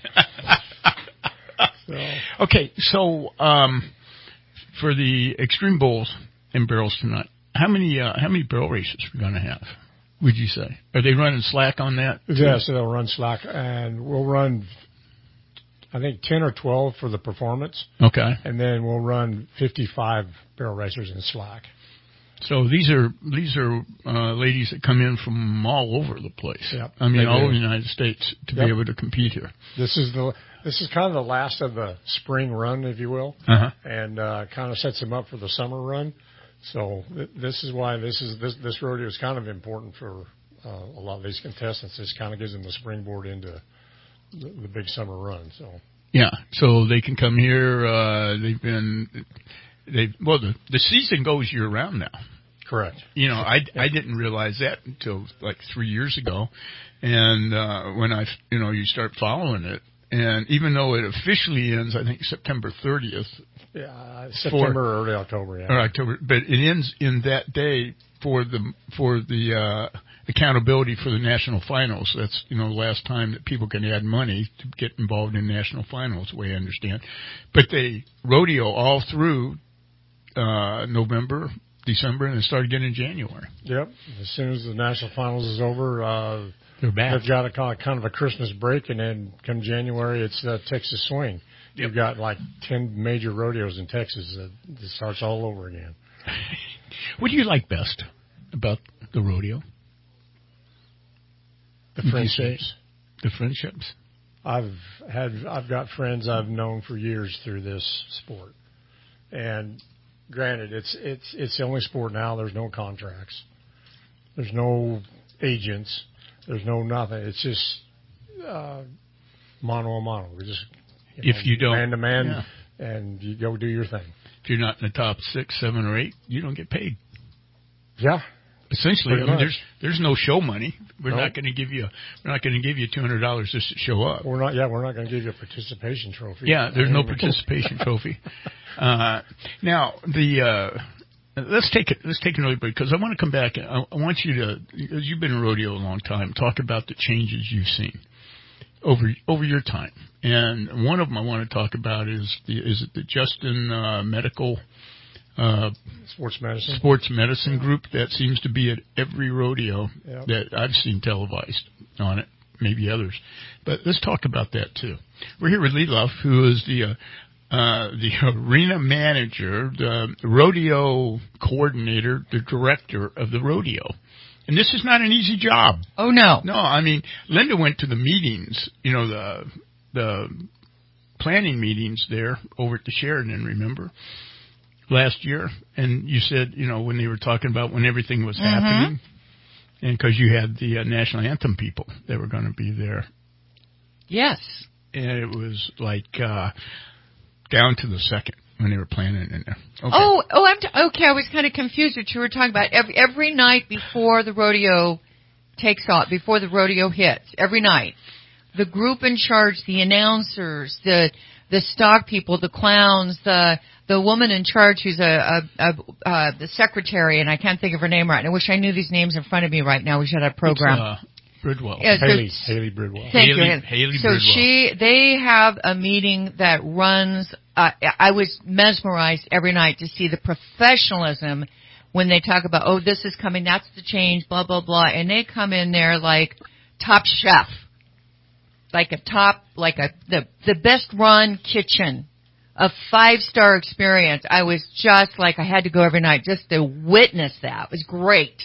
so. Okay, so um, for the Extreme Bulls and Barrels tonight, how many uh, how many barrel races are we going to have? Would you say? Are they running slack on that? Yeah, so they'll run slack, and we'll run, I think, ten or twelve for the performance. Okay. And then we'll run fifty-five barrel racers in slack. So these are these are uh, ladies that come in from all over the place. Yep, I mean, all do. over the United States to yep. be able to compete here. This is the this is kind of the last of the spring run, if you will, uh-huh. and uh, kind of sets them up for the summer run. So th- this is why this is this this rodeo is kind of important for uh, a lot of these contestants. This kind of gives them a springboard into the, the big summer run. So yeah, so they can come here. Uh, they've been they well the the season goes year round now. Correct. You know, I I didn't realize that until like three years ago, and uh, when I you know you start following it. And even though it officially ends, I think September thirtieth. Yeah, September or early October. Yeah. Or October, but it ends in that day for the for the uh, accountability for the national finals. That's you know the last time that people can add money to get involved in national finals, the way I understand. But they rodeo all through uh, November, December, and it started again in January. Yep. As soon as the national finals is over. Uh, They're back. They've got a kind of a Christmas break, and then come January, it's the Texas Swing. Yep. You've got like ten major rodeos in Texas. Uh, it starts all over again. What do you like best about the rodeo? The friendships. The friendships. I've had. I've got friends I've known for years through this sport, and granted, it's it's it's the only sport now. There's no contracts. There's no agents. There's no nothing. It's just uh, mano a mano. We just you if know, you don't man to man, yeah. and you go do your thing. If you're not in the top six, seven, or eight, you don't get paid. Yeah, essentially. I mean, much. there's there's no show money. We're nope. not going to give you we're not going to give you two hundred dollars just to show up. We're not. Yeah, we're not going to give you a participation trophy. Yeah, there's no participation trophy. Uh, now the. Uh, Let's take it. Let's take another break because I want to come back. I, I want you to, because you've been in rodeo a long time, talk about the changes you've seen over over your time. And one of them I want to talk about is the is it the Justin uh, Medical uh, Sports Medicine Sports Medicine Group that seems to be at every rodeo yep. that I've seen televised on it. Maybe others, but let's talk about that too. We're here with Lee Luff, who is the uh, Uh, the arena manager, the rodeo coordinator, the director of the rodeo. And this is not an easy job. Oh, no. No, I mean, Linda went to the meetings, you know, the the planning meetings there over at the Sheridan, remember, last year. And you said, you know, when they were talking about when everything was mm-hmm. happening, and because you had the uh, national anthem people that were going to be there. Yes. And it was like... Uh, down to the second when they were planning in there. Okay. Oh, oh, I'm t- okay. I was kind of confused what you were talking about. Every every night before the rodeo takes off, before the rodeo hits, every night, the group in charge, the announcers, the the stock people, the clowns, the the woman in charge who's a, a, a uh, the secretary, and I can't think of her name right. And I wish I knew these names in front of me right now. We should have a program. It's, uh, Bridwell. Yeah, Haley, Haley Bridwell. Thank Haley, you. Haley so Bridwell. she, they have a meeting that runs, uh, I was mesmerized every night to see the professionalism when they talk about, oh, this is coming, that's the change, blah, blah, blah. And they come in there like top chef. Like a top, like a, the, the best run kitchen. A five-star experience. I was just like, I had to go every night just to witness that. It was great.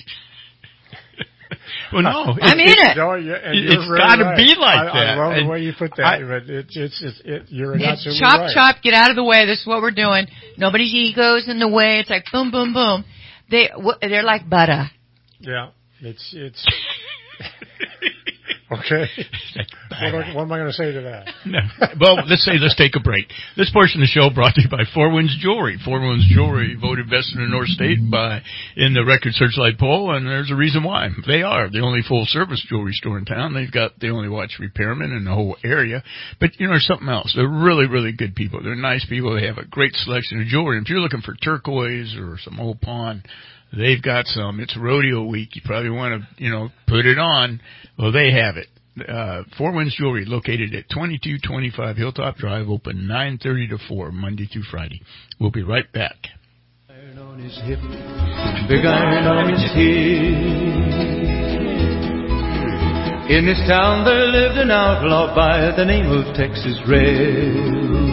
Well, no, I mean it. No, you, and it's really got to right. be like I, that. I love and the way you put that. I, but it's it's it's it, you're it's absolutely chop, right. chop, get out of the way. This is what we're doing. Nobody's ego's in the way. It's like boom, boom, boom. They they're like butter. Yeah, it's it's okay. Like what, what, what am I going to say to that? No. Well, let's say let's take a break. This portion of the show brought to you by Four Winds Jewelry. Four Winds Jewelry voted best in the North State by in the Record Searchlight poll, and there's a reason why. They are the only full-service jewelry store in town. They've got the only watch repairman in the whole area. But, you know, there's something else. They're really, really good people. They're nice people. They have a great selection of jewelry. If you're looking for turquoise or some old pawn, they've got some. It's rodeo week. You probably want to, you know, put it on. Well, they have it. Uh, Four Winds Jewelry, located at twenty-two twenty-five Hilltop Drive, open nine thirty to four, Monday through Friday. We'll be right back. Iron on his hip, big iron on his hip. In this town there lived an outlaw by the name of Texas Red.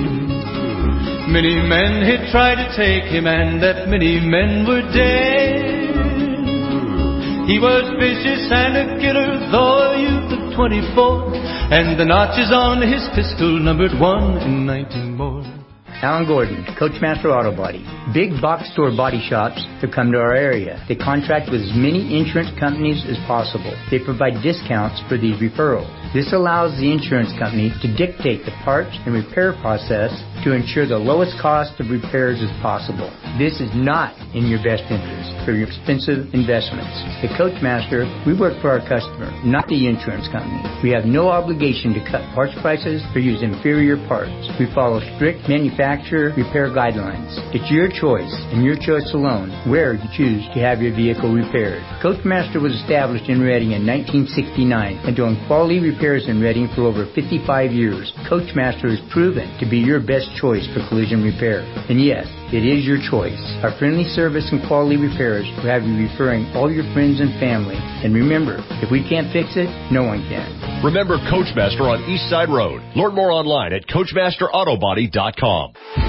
Many men had tried to take him, and that many men were dead. He was vicious and a killer, though a youth of twenty-four, and the notches on his pistol numbered one in nineteen more. Alan Gordon, Coachmaster Auto Body. Big box store body shops to come to our area. They contract with as many insurance companies as possible. They provide discounts for these referrals. This allows the insurance company to dictate the parts and repair process to ensure the lowest cost of repairs as possible. This is not in your best interest for your expensive investments. At Coachmaster, we work for our customer, not the insurance company. We have no obligation to cut parts prices or use inferior parts. We follow strict manufacturer repair guidelines. It's your choice, and your choice alone, where you choose to have your vehicle repaired. Coachmaster was established in Reading in nineteen sixty-nine and doing quality repairs in Reading for over fifty-five years. Coachmaster is proven to be your best choice for collision repair. And yes, it is your choice. Our friendly service and quality repairs will have you referring all your friends and family. And remember, if we can't fix it, no one can. Remember Coachmaster on East Side Road. Learn more online at coachmaster auto body dot com.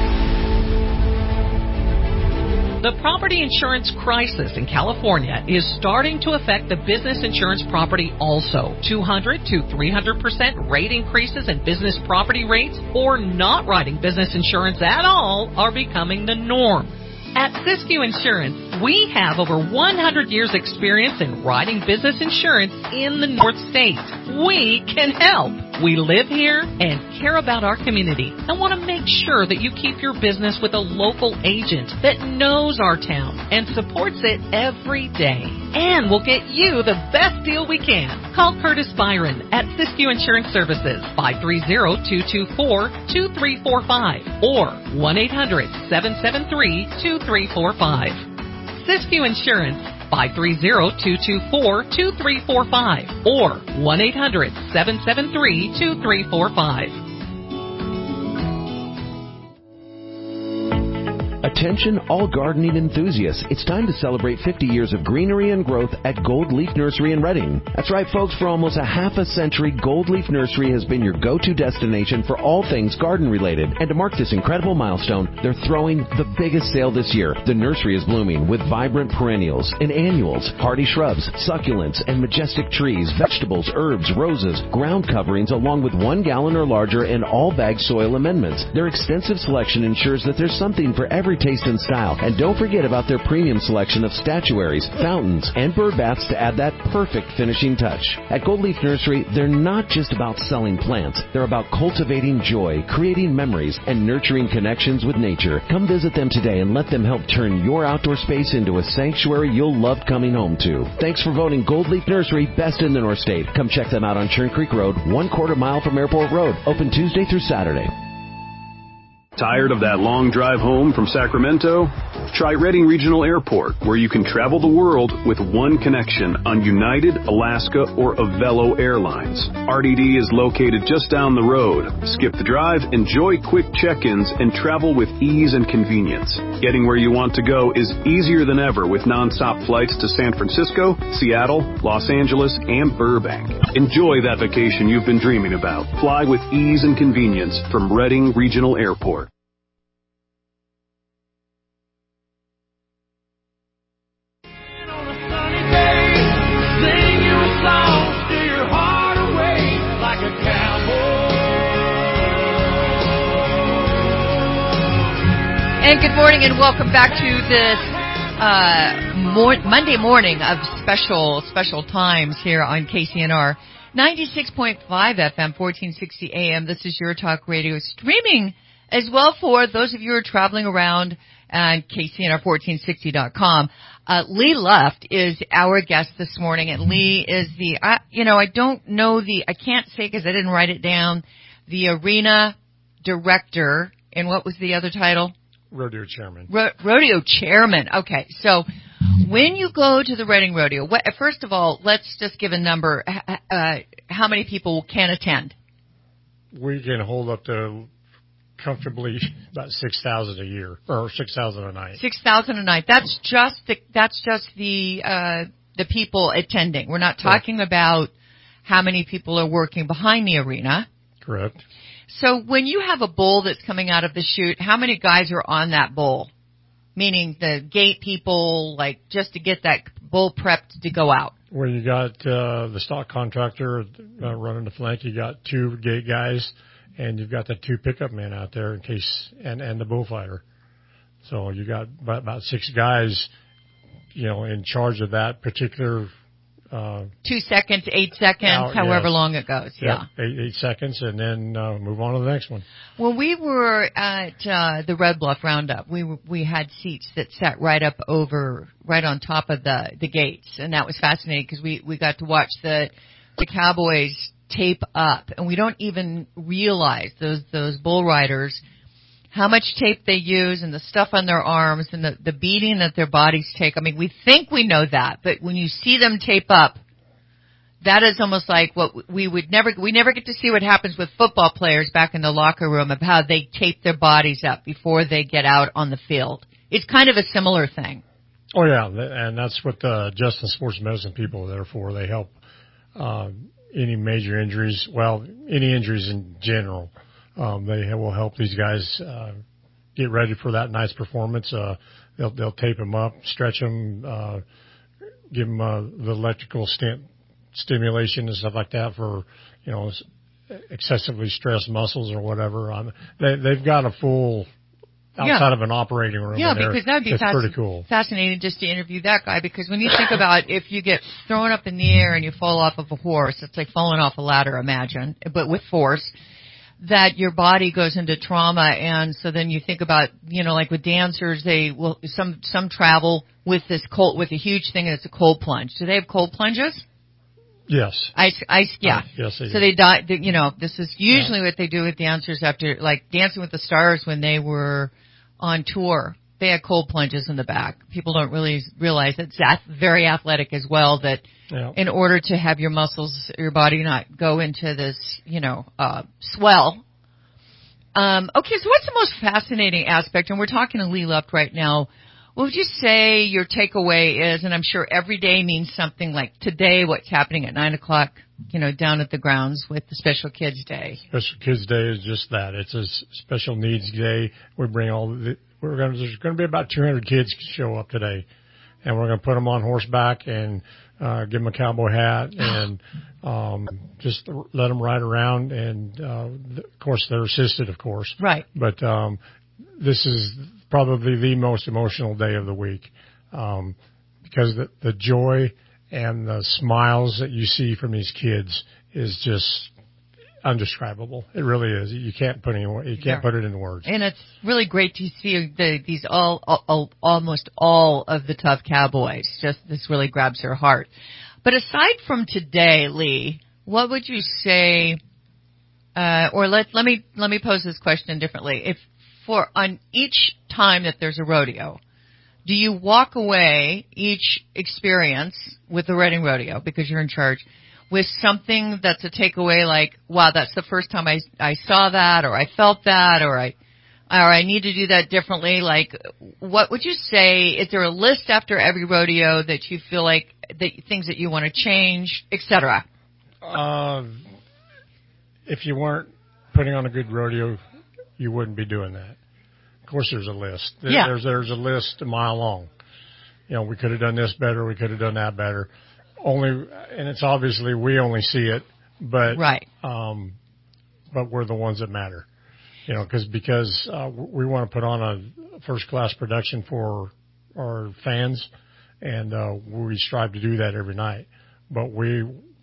The property insurance crisis in California is starting to affect the business insurance property also. two hundred to three hundred percent rate increases in business property rates or not writing business insurance at all are becoming the norm. At Siskiyou Insurance, we have over one hundred years experience in writing business insurance in the North State. We can help. We live here and care about our community and want to make sure that you keep your business with a local agent that knows our town and supports it every day. And we'll get you the best deal we can. Call Curtis Byron at Siskiyou Insurance Services, five three zero, two two four, two three four five or one eight hundred, seven seven three, two three four five. Siskiyou Insurance, five three zero, two two four, two three four five or one eight hundred, seven seven three, two three four five. Attention all gardening enthusiasts. It's time to celebrate fifty years of greenery and growth at Gold Leaf Nursery in Reading. That's right, folks. For almost a half a century, Gold Leaf Nursery has been your go-to destination for all things garden-related. And to mark this incredible milestone, they're throwing the biggest sale this year. The nursery is blooming with vibrant perennials and annuals, hardy shrubs, succulents, and majestic trees, vegetables, herbs, roses, ground coverings, along with one gallon or larger and all-bag soil amendments. Their extensive selection ensures that there's something for every taste and style. And don't forget about their premium selection of statuaries, fountains, and bird baths to add that perfect finishing touch. At Gold Leaf Nursery, they're not just about selling plants. They're about cultivating joy, creating memories, and nurturing connections with nature. Come visit them today and let them help turn your outdoor space into a sanctuary you'll love coming home to. Thanks for voting Gold Leaf Nursery best in the North State. Come check them out on Churn Creek Road, one quarter mile from Airport Road. Open Tuesday through Saturday. Tired of that long drive home from Sacramento? Try Reading Regional Airport, where you can travel the world with one connection on United, Alaska, or Avelo Airlines. R D D is located just down the road. Skip the drive, enjoy quick check-ins, and travel with ease and convenience. Getting where you want to go is easier than ever with nonstop flights to San Francisco, Seattle, Los Angeles, and Burbank. Enjoy that vacation you've been dreaming about. Fly with ease and convenience from Reading Regional Airport. And good morning and welcome back to this uh, mor- Monday morning of special special times here on K C N R ninety-six point five F M, fourteen sixty A M. This is Your Talk Radio, streaming as well for those of you who are traveling around and K C N R fourteen sixty dot com. Uh, Lee Luft is our guest this morning, and Lee is the, I, you know, I don't know the, I can't say because I didn't write it down, the arena director, and what was the other title? Rodeo chairman. Ro- rodeo chairman. Okay, so when you go to the Reading Rodeo, what, first of all, let's just give a number. Uh, how many people can attend? We can hold up to comfortably about six thousand a year, or six thousand a night. Six thousand a night. That's just the that's just the uh, the people attending. We're not talking Correct. About how many people are working behind the arena. Correct. So when you have a bull that's coming out of the chute, how many guys are on that bull? Meaning the gate people, like just to get that bull prepped to go out. Well, you got uh, the stock contractor uh, running the flank. You got two gate guys, and you've got the two pickup men out there in case, and, and the bullfighter. So you got about, about six guys, you know, in charge of that particular. Uh, Two seconds, eight seconds, out, however yes. long it goes. Yeah, yeah. Eight, eight seconds, and then uh, move on to the next one. When we were at uh, the Red Bluff Roundup, we we had seats that sat right up over, right on top of the the gates, and that was fascinating because we we got to watch the the cowboys tape up, and we don't even realize those those bull riders how much tape they use and the stuff on their arms and the, the beating that their bodies take. I mean, we think we know that, but when you see them tape up, that is almost like what we would never, we never get to see what happens with football players back in the locker room of how they tape their bodies up before they get out on the field. It's kind of a similar thing. Oh yeah, and that's what the Justin Sports Medicine people are there for. They help uh, any major injuries, well, any injuries in general. Um, they will help these guys uh, get ready for that night's performance. Uh, they'll they'll tape them up, stretch them, uh, give them uh, the electrical stim- stimulation and stuff like that for you know excessively stressed muscles or whatever. Um, they they've got a full outside yeah. of an operating room. Yeah, in there. because that'd be it's fasc- pretty cool. fascinating just to interview that guy. Because when you think about if you get thrown up in the air and you fall off of a horse, it's like falling off a ladder. Imagine, but with force. That your body goes into trauma, and so then you think about, you know, like with dancers, they will some some travel with this cold with a huge thing, and it's a cold plunge. Do they have cold plunges? Yes. Ice, ice, yeah. Uh, yes, they so do. they die. They, you know, this is usually yeah. what they do with dancers after, like Dancing with the Stars when they were on tour. They had cold plunges in the back. People don't really realize that's very athletic as well. That yeah. in order to have your muscles, your body not go into this, you know, uh, swell. Um, okay, so what's the most fascinating aspect? And we're talking to Lee Luft right now. What would you say your takeaway is? And I'm sure every day means something like today, what's happening at nine o'clock, you know, down at the grounds with the Special Kids Day. Special Kids Day is just that. It's a special needs day. We bring all the, we're going to, there's going to be about two hundred kids show up today. And we're going to put them on horseback and uh, give them a cowboy hat and um, just let them ride around. And, uh, of course, they're assisted, of course. Right. But um, this is probably the most emotional day of the week um, because the, the joy and the smiles that you see from these kids is just undescribable. It really is. You can't put any, you can't yeah. put it in words. And it's really great to see the, these all, all, almost all of the tough cowboys. Just this really grabs your heart. But aside from today, Lee, what would you say? Uh, or let let me let me pose this question differently. If for on each time that there's a rodeo, do you walk away each experience with the Reading Rodeo because you're in charge? With something that's a takeaway, like, wow, that's the first time I, I saw that, or I felt that, or I, or I need to do that differently. Like, what would you say? Is there a list after every rodeo that you feel like that things that you want to change, et cetera? Uh, if you weren't putting on a good rodeo, you wouldn't be doing that. Of course, there's a list. There, yeah. There's there's a list a mile long. You know, we could have done this better. We could have done that better. Only, and it's obviously we only see it, but right. Um, but we're the ones that matter, you know, cause, because uh, we want to put on a first class production for our fans, and uh, we strive to do that every night. But we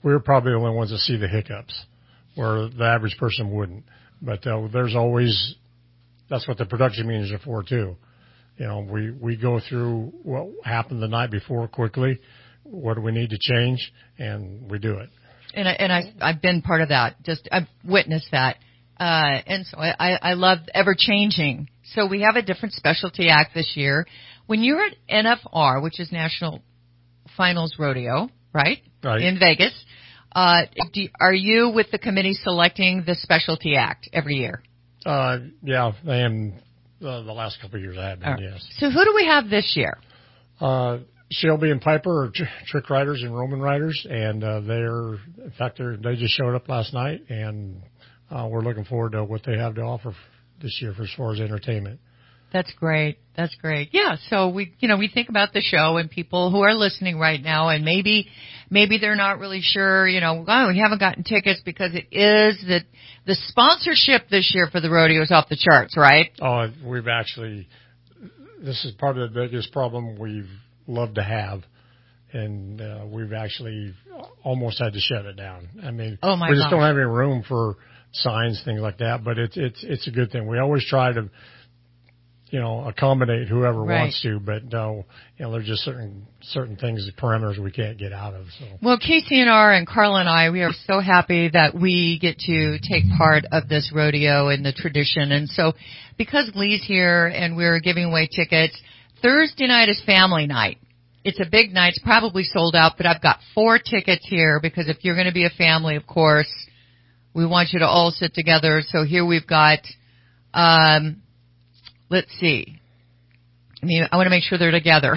we're probably the only ones that see the hiccups, where the average person wouldn't. But uh, there's always, that's what the production meetings are for too. You know, we, we go through what happened the night before quickly. What do we need to change? And we do it. And I, and I, I've been part of that. Just, I've witnessed that. Uh, and so I, I love ever changing. So we have a different specialty act this year. When you're at N F R, which is National Finals Rodeo, right? Right. In Vegas, uh, do, are you with the committee selecting the specialty act every year? Uh, yeah, I am. Uh, the last couple of years I have been, Right. yes. So who do we have this year? Uh, Shelby and Piper are tr- trick riders and Roman riders, and uh, they're, in fact, they're, they just showed up last night, and uh, we're looking forward to what they have to offer this year for as far as entertainment. That's great. That's great. Yeah. So we, you know, we think about the show and people who are listening right now, and maybe, maybe they're not really sure, you know, oh, we haven't gotten tickets because it is the, the sponsorship this year for the rodeo is off the charts, right? Oh, we've actually, this is probably the biggest problem we've loved to have. And, uh, we've actually almost had to shut it down. I mean, oh my we just gosh. don't have any room for signs, things like that, but it's, it's, it's a good thing. We always try to, you know, accommodate whoever Right. wants to, but no, you know, there's just certain, certain things, parameters we can't get out of. So. Well, K C N R and Carla and I, we are so happy that we get to take part of this rodeo and the tradition. And so because Lee's here and we're giving away tickets, Thursday night is family night. It's a big night. It's probably sold out, but I've got four tickets here because if you're going to be a family, of course, we want you to all sit together. So here we've got, um, let's see. I mean, I want to make sure they're together.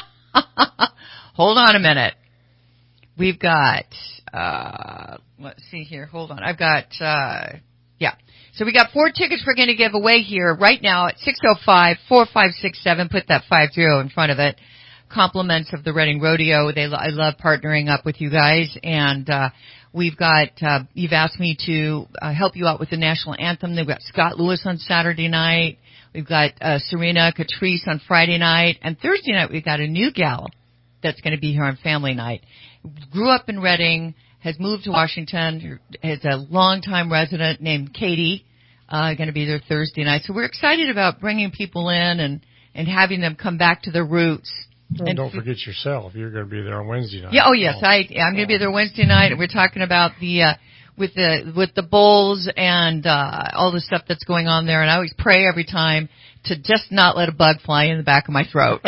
Hold on a minute. We've got, uh, let's see here. Hold on. I've got, uh, yeah. So we got four tickets we're going to give away here right now at six oh five, four five six seven. Put that five zero in front of it. Compliments of the Reading Rodeo. They, I love partnering up with you guys. And, uh, we've got, uh, you've asked me to uh, help you out with the national anthem. They've got Scott Lewis on Saturday night. We've got, uh, Serena Catrice on Friday night. And Thursday night we've got a new gal that's going to be here on family night. Grew up in Reading, has moved to Washington, is a longtime resident named Katie, uh, going to be there Thursday night. So we're excited about bringing people in and, and having them come back to their roots. And, and don't forget yourself. You're going to be there on Wednesday night. Yeah. Oh, yes. I, I'm going to be there Wednesday night. And we're talking about the, uh, with the, with the bulls and, uh, all the stuff that's going on there. And I always pray every time to just not let a bug fly in the back of my throat.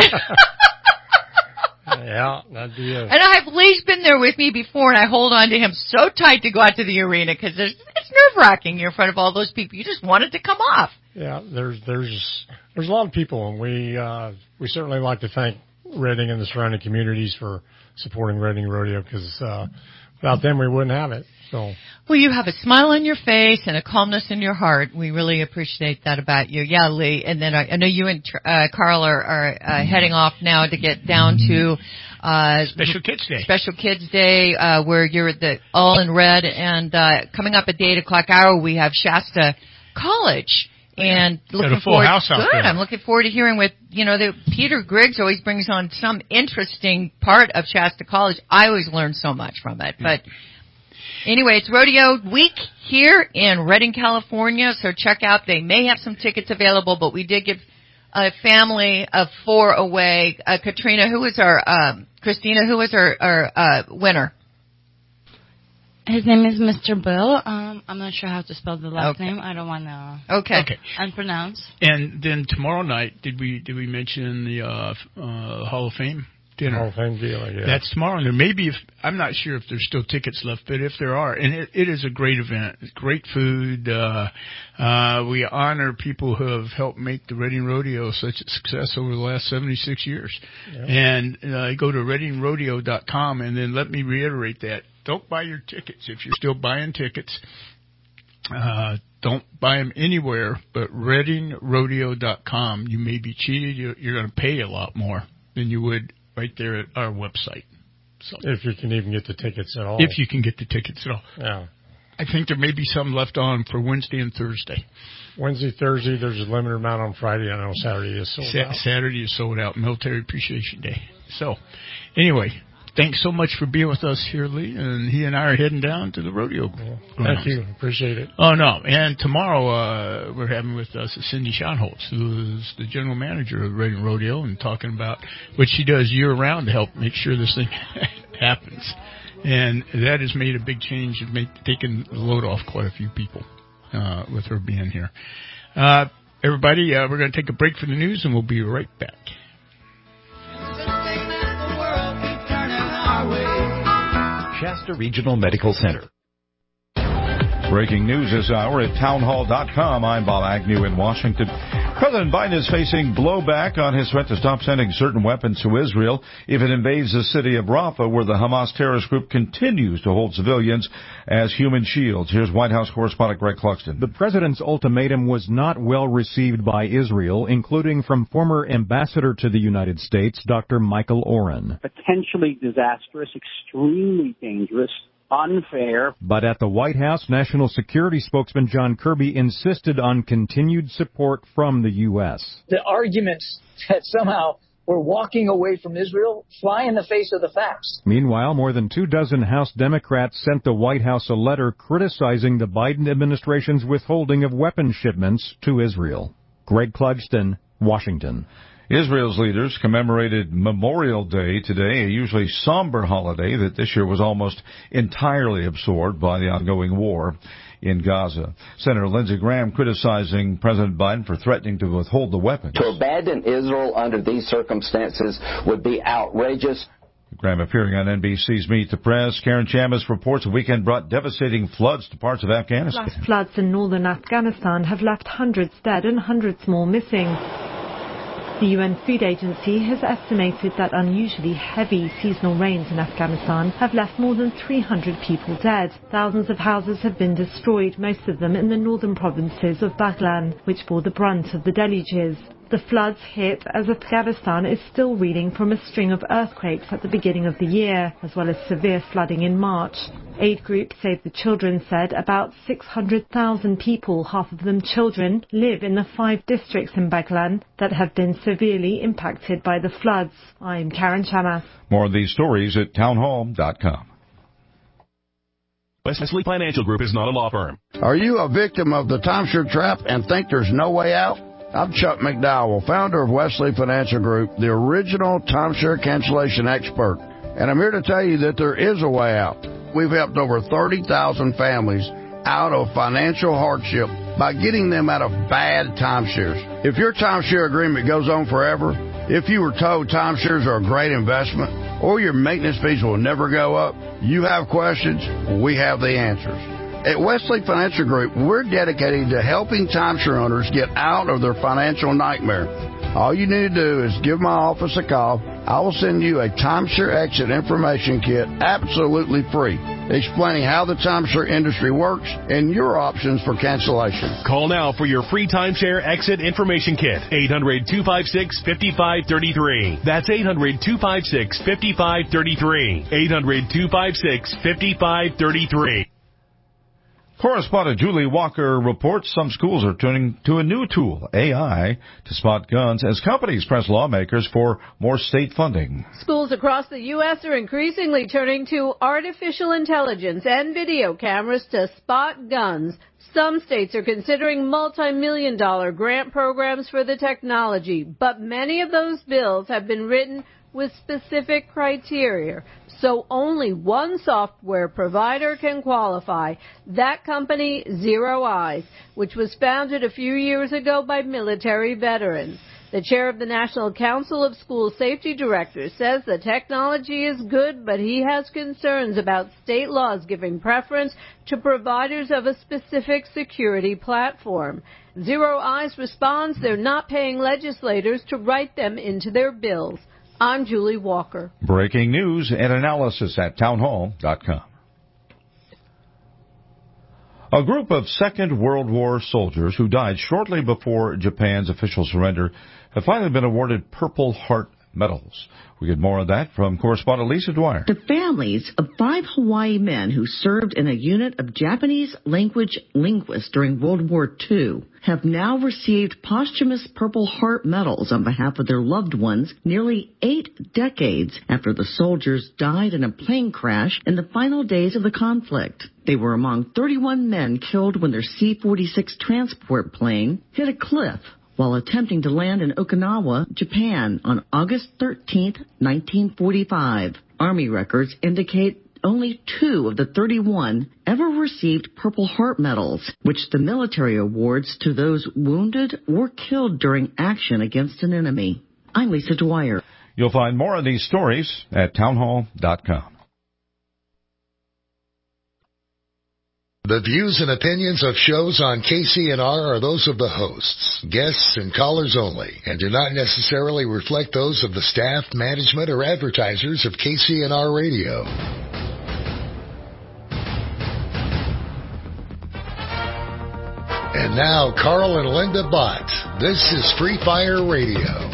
Yeah, that'd be it. And I have Lee's been there with me before, and I hold on to him so tight to go out to the arena because it's nerve wracking. You're in front of all those people. You just want it to come off. Yeah, there's there's there's a lot of people, and we uh, we certainly like to thank Reading and the surrounding communities for supporting Reading Rodeo because uh, without them we wouldn't have it. So. Well, you have a smile on your face and a calmness in your heart. We really appreciate that about you. Yeah, Lee. And then I, I know you and uh, Carl are, are uh, heading off now to get down to uh, Special Kids Day. Special Kids Day, uh, where you're at the all in red. And uh, coming up at the eight o'clock hour, we have Shasta College. And looking Got a full forward, house out good. there. I'm looking forward to hearing with, you know, the, Peter Griggs always brings on some interesting part of Shasta College. I always learn so much from it. But anyway, it's Rodeo Week here in Redding, California. So check out. They may have some tickets available, but we did give a family of four away. Uh, Katrina, who was our, um, Christina, who was our, our uh, winner? His name is Mister Bill. Um, I'm not sure how to spell the last Okay. name. I don't want to okay. Okay. unpronounce. And then tomorrow night, did we did we mention the uh, uh, Hall of Fame dinner? Hall of Fame deal, yeah. That's tomorrow. And there may be, if, I'm not sure if there's still tickets left, but if there are, and it, it is a great event. It's great food. Uh, uh, we honor people who have helped make the Reading Rodeo such a success over the last seventy-six years. Yeah. And uh, go to reading rodeo dot com, and then let me reiterate that. Don't buy your tickets if you're still buying tickets. Uh, don't buy them anywhere but reading rodeo dot com. You may be cheated. You're, you're going to pay a lot more than you would right there at our website. So if you can even get the tickets at all. If you can get the tickets at all. Yeah. I think there may be some left on for Wednesday and Thursday. Wednesday, Thursday, there's a limited amount on Friday. I know Saturday is sold Sa- out. Saturday is sold out, Military Appreciation Day. So, anyway, thanks so much for being with us here, Lee. And he and I are heading down to the rodeo. Yeah, thank you. Appreciate it. Oh, no. And tomorrow uh, we're having with us Cindy Schonholtz, who is the general manager of the Reading Rodeo, and talking about what she does year-round to help make sure this thing happens. And that has made a big change and made, taken the load off quite a few people uh, with her being here. Uh, everybody, uh, we're going to take a break for the news, and we'll be right back. Shasta Regional Medical Center. Breaking news this hour at townhall dot com. I'm Bob Agnew in Washington. President Biden is facing blowback on his threat to stop sending certain weapons to Israel if it invades the city of Rafah, where the Hamas terrorist group continues to hold civilians as human shields. Here's White House correspondent Greg Clugston. The president's ultimatum was not well received by Israel, including from former ambassador to the United States, Doctor Michael Oren. Potentially disastrous, extremely dangerous, unfair. But at the White House, National Security spokesman John Kirby insisted on continued support from the U S. The arguments that somehow we're walking away from Israel fly in the face of the facts. Meanwhile, more than two dozen House Democrats sent the White House a letter criticizing the Biden administration's withholding of weapons shipments to Israel. Greg Clugston, Washington. Israel's leaders commemorated Memorial Day today, a usually somber holiday that this year was almost entirely absorbed by the ongoing war in Gaza. Senator Lindsey Graham criticizing President Biden for threatening to withhold the weapons. To abandon Israel under these circumstances would be outrageous. Graham appearing on N B C's Meet the Press. Karen Chamis reports the weekend brought devastating floods to parts of Afghanistan. Last floods in northern Afghanistan have left hundreds dead and hundreds more missing. The U N Food Agency has estimated that unusually heavy seasonal rains in Afghanistan have left more than three hundred people dead. Thousands of houses have been destroyed, most of them in the northern provinces of Baghlan, which bore the brunt of the deluges. The floods hit as Afghanistan is still reeling from a string of earthquakes at the beginning of the year, as well as severe flooding in March. Aid group Save the Children said about six hundred thousand people, half of them children, live in the five districts in Baghlan that have been severely impacted by the floods. I'm Karen Chamas. More of these stories at townhall dot com. Wesley Financial Group is not a law firm. Are you a victim of the timeshare trap and think there's no way out? I'm Chuck McDowell, founder of Wesley Financial Group, the original timeshare cancellation expert. And I'm here to tell you that there is a way out. We've helped over thirty thousand families out of financial hardship by getting them out of bad timeshares. If your timeshare agreement goes on forever, if you were told timeshares are a great investment, or your maintenance fees will never go up, you have questions, we have the answers. At Wesley Financial Group, we're dedicated to helping timeshare owners get out of their financial nightmare. All you need to do is give my office a call. I will send you a timeshare exit information kit absolutely free, explaining how the timeshare industry works and your options for cancellation. Call now for your free timeshare exit information kit. eight hundred, two five six, five five three three. That's eight hundred, two five six, five five three three. eight hundred, two five six, five five three three. Correspondent Julie Walker reports some schools are turning to a new tool, A I, to spot guns as companies press lawmakers for more state funding. Schools across the U S are increasingly turning to artificial intelligence and video cameras to spot guns. Some states are considering multi-million dollar grant programs for the technology, but many of those bills have been written with specific criteria, so only one software provider can qualify. That company, Zero Eyes, which was founded a few years ago by military veterans. The chair of the National Council of School Safety Directors says the technology is good, but he has concerns about state laws giving preference to providers of a specific security platform. Zero Eyes responds they're not paying legislators to write them into their bills. I'm Julie Walker. Breaking news and analysis at townhall dot com. A group of Second World War soldiers who died shortly before Japan's official surrender have finally been awarded Purple Heart medals. We get more of that from correspondent Lisa Dwyer. The families of five Hawaii men who served in a unit of Japanese language linguists during World War Two have now received posthumous Purple Heart medals on behalf of their loved ones nearly eight decades after the soldiers died in a plane crash in the final days of the conflict. They were among thirty-one men killed when their C forty-six transport plane hit a cliff while attempting to land in Okinawa, Japan on August thirteenth, nineteen forty-five. Army records indicate only two of the thirty-one ever received Purple Heart medals, which the military awards to those wounded or killed during action against an enemy. I'm Lisa Dwyer. You'll find more of these stories at townhall dot com. The views and opinions of shows on K C N R are those of the hosts, guests, and callers only, and do not necessarily reflect those of the staff, management, or advertisers of K C N R Radio. And now, Carl and Linda Bott. This is Free Fire Radio.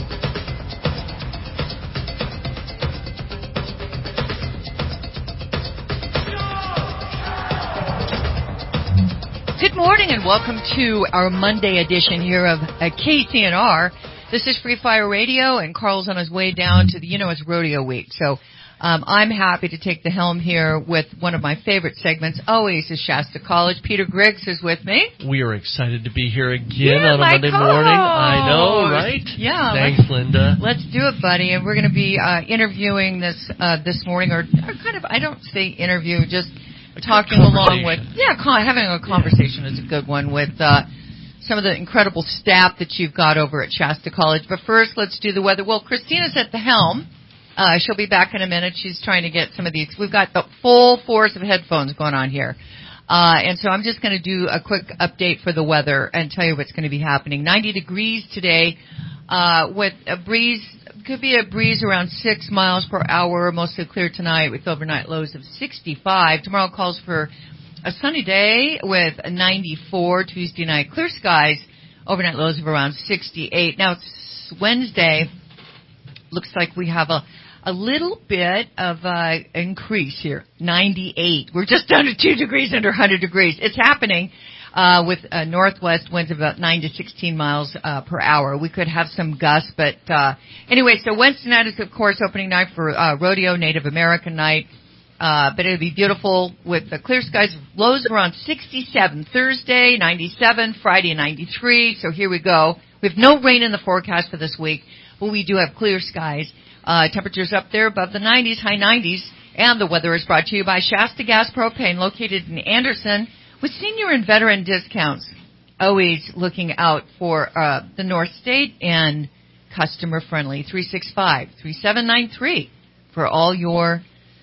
Good morning and welcome to our Monday edition here of uh, K C N R. This is Free Fire Radio, and Carl's on his way down to the, you know, it's rodeo week. So um, I'm happy to take the helm here with one of my favorite segments, always is Shasta College. Peter Griggs is with me. We are excited to be here again yeah, on a Monday co-host. morning. I know, right? Yeah. Thanks, Linda. Let's do it, buddy. And we're going to be uh, interviewing this uh, this morning, or, or kind of, I don't say interview, just talking along with, yeah, con- having a conversation yeah. is a good one with uh, some of the incredible staff that you've got over at Shasta College. But first, let's do the weather. Well, Christina's at the helm. Uh, she'll be back in a minute. She's trying to get some of these. We've got the full force of headphones going on here. Uh, and so I'm just going to do a quick update for the weather and tell you what's going to be happening. ninety degrees today uh, with a breeze. Could be a breeze around six miles per hour, mostly clear tonight with overnight lows of sixty-five. Tomorrow calls for a sunny day with a ninety-four. Tuesday night, clear skies, overnight lows of around sixty-eight. Now it's Wednesday. Looks like we have a, a little bit of uh increase here, ninety-eight. We're just under two degrees under one hundred degrees. It's happening. Uh, with uh, northwest winds of about nine to sixteen miles uh, per hour. We could have some gusts, but uh, anyway, so Wednesday night is, of course, opening night for uh, Rodeo Native American Night, uh, but it'll be beautiful with the clear skies, lows around sixty-seven. Thursday, ninety-seven. Friday, ninety-three. So here we go. We have no rain in the forecast for this week, but we do have clear skies. Uh, temperatures up there above the nineties, high nineties, and the weather is brought to you by Shasta Gas Propane, located in Anderson, with senior and veteran discounts, always looking out for uh, the North State and customer-friendly. three six five, three seven nine three for all your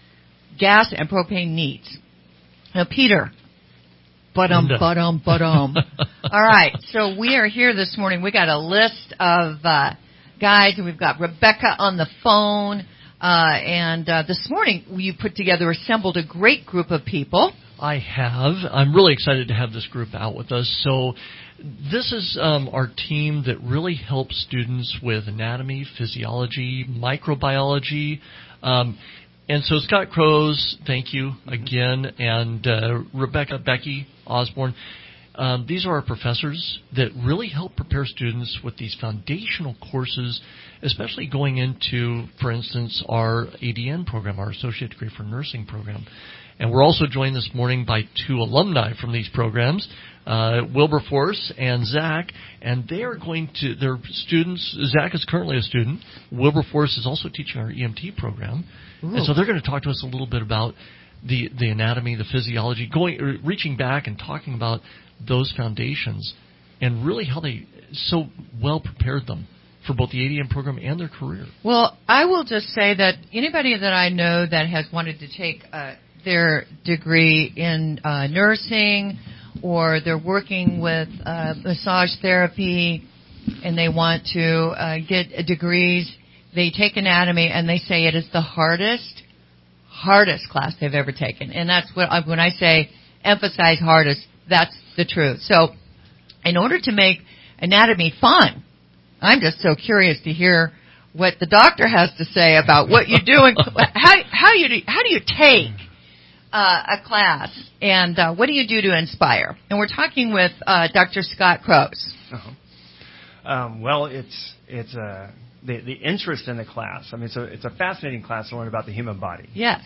gas and propane needs. Now, Peter, but-um, but-um, but-um. All right, so we are here this morning. We got a list of uh, guys, and we've got Rebecca on the phone. Uh, and uh, this morning, you put together, assembled a great group of people. I have. I'm really excited to have this group out with us. So this is um, our team that really helps students with anatomy, physiology, microbiology. Um, and so Scott Crows, thank you again, and uh, Rebecca Becky Osborne. Um, these are our professors that really help prepare students with these foundational courses, especially going into, for instance, our A D N program, our Associate Degree for Nursing program. And we're also joined this morning by two alumni from these programs, uh, Wilberforce and Zach, and they are going to, they're students. Zach is currently a student. Wilberforce is also teaching our E M T program. Ooh. And so they're going to talk to us a little bit about the, the anatomy, the physiology, going, reaching back and talking about those foundations and really how they so well prepared them for both the A D N program and their career. Well, I will just say that anybody that I know that has wanted to take a their degree in uh, nursing, or they're working with uh, massage therapy and they want to uh, get degrees, they take anatomy and they say it is the hardest, hardest class they've ever taken. And that's what I, when I say emphasize hardest, that's the truth. So in order to make anatomy fun, I'm just so curious to hear what the doctor has to say about what you do and how how you do, how do you take uh, a class and uh, what do you do to inspire? And we're talking with uh, Doctor Scott Crows. Uh-huh. Um, well, it's it's a the the interest in the class. I mean, it's a it's a fascinating class to learn about the human body. Yes.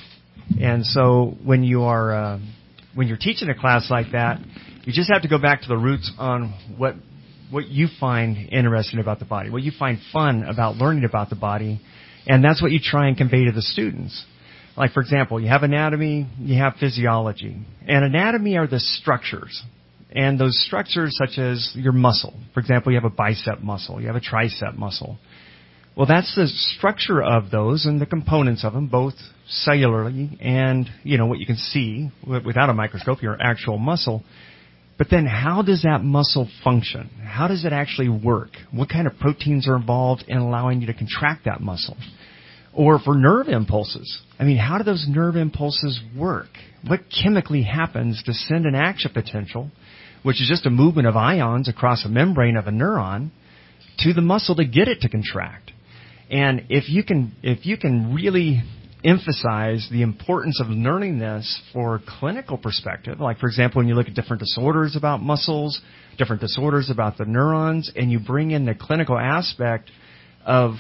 And so when you are uh, when you're teaching a class like that, you just have to go back to the roots on what what you find interesting about the body, what you find fun about learning about the body, and that's what you try and convey to the students. Like, for example, you have anatomy, you have physiology. And anatomy are the structures. And those structures such as your muscle. For example, you have a bicep muscle, you have a tricep muscle. Well, that's the structure of those and the components of them, both cellularly and, you know, what you can see without a microscope, your actual muscle. But then how does that muscle function? How does it actually work? What kind of proteins are involved in allowing you to contract that muscle? Or for nerve impulses, I mean, how do those nerve impulses work? What chemically happens to send an action potential, which is just a movement of ions across a membrane of a neuron, to the muscle to get it to contract? And if you can, if you can really emphasize the importance of learning this for clinical perspective, like, for example, when you look at different disorders about muscles, different disorders about the neurons, and you bring in the clinical aspect of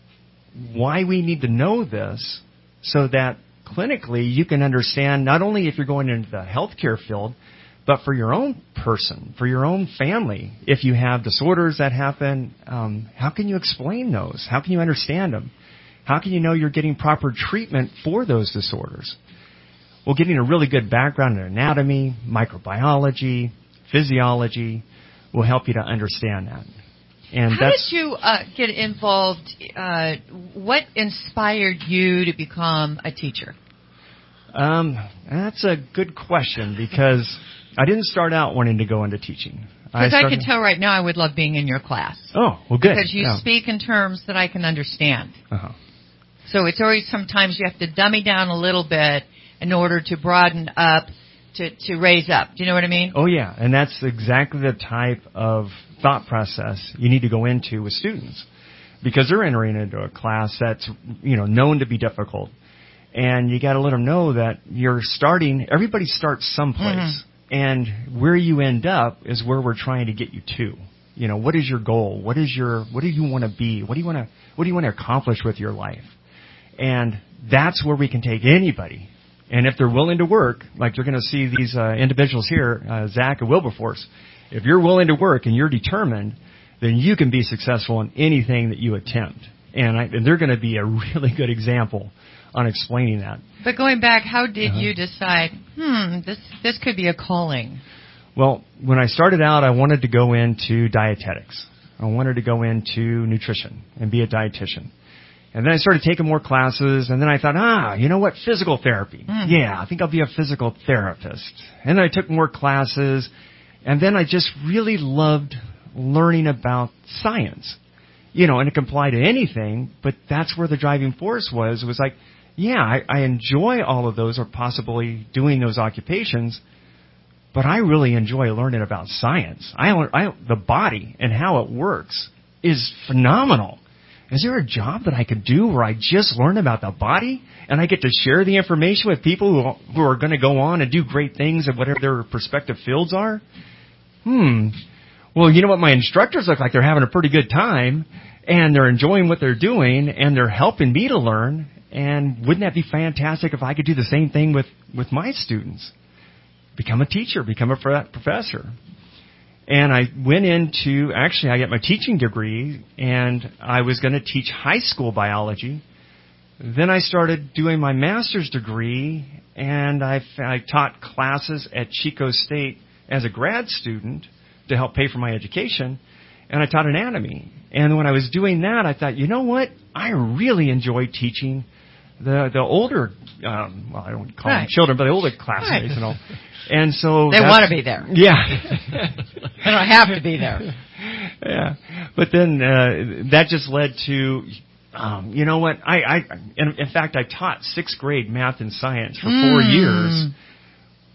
why we need to know this so that clinically you can understand not only if you're going into the healthcare field, but for your own person, for your own family. If you have disorders that happen, um, how can you explain those? How can you understand them? How can you know you're getting proper treatment for those disorders? Well, getting a really good background in anatomy, microbiology, physiology will help you to understand that. And How that's, did you uh, get involved? Uh, what inspired you to become a teacher? Um, that's a good question because I didn't start out wanting to go into teaching. Because I, I can tell right now I would love being in your class. Oh, well, good. Because you yeah. speak in terms that I can understand. Uh-huh. So it's always sometimes you have to dummy down a little bit in order to broaden up, to, to raise up. Do you know what I mean? Oh, yeah. And that's exactly the type of thought process you need to go into with students. Because they're entering into a class that's, you know, known to be difficult. And you got to let them know that you're starting, everybody starts someplace. Mm-hmm. And where you end up is where we're trying to get you to. You know, what is your goal? What is your, what do you want to be? What do you want to, what do you want to accomplish with your life? And that's where we can take anybody. And if they're willing to work, like you're going to see these uh, individuals here, uh, Zach and Wilberforce, if you're willing to work and you're determined, then you can be successful in anything that you attempt. And, I, and they're going to be a really good example on explaining that. But going back, how did uh-huh. you decide, hmm, this this could be a calling? Well, when I started out, I wanted to go into dietetics. I wanted to go into nutrition and be a dietitian. And then I started taking more classes, and then I thought, ah, you know what, physical therapy. Mm. Yeah, I think I'll be a physical therapist. And then I took more classes, and then I just really loved learning about science. You know, and it can apply to anything, but that's where the driving force was. It was like, yeah, I, I enjoy all of those or possibly doing those occupations, but I really enjoy learning about science. I, I the body and how it works is phenomenal. Is there a job that I could do where I just learn about the body and I get to share the information with people who, who are going to go on and do great things in whatever their respective fields are? Hmm. Well, you know what? My instructors look like they're having a pretty good time and they're enjoying what they're doing and they're helping me to learn. And wouldn't that be fantastic if I could do the same thing with, with my students? Become a teacher, become a professor. And I went into, actually, I got my teaching degree, and I was going to teach high school biology. Then I started doing my master's degree, and I, I taught classes at Chico State as a grad student to help pay for my education, and I taught anatomy. And when I was doing that, I thought, you know what? I really enjoy teaching the the older, um, well, I don't call right. them children, but the older classmates, right. you know. And so they want to be there. Yeah. They don't have to be there. Yeah. But then uh, that just led to, um, you know what? I, I in, in fact, I taught sixth grade math and science for mm. four years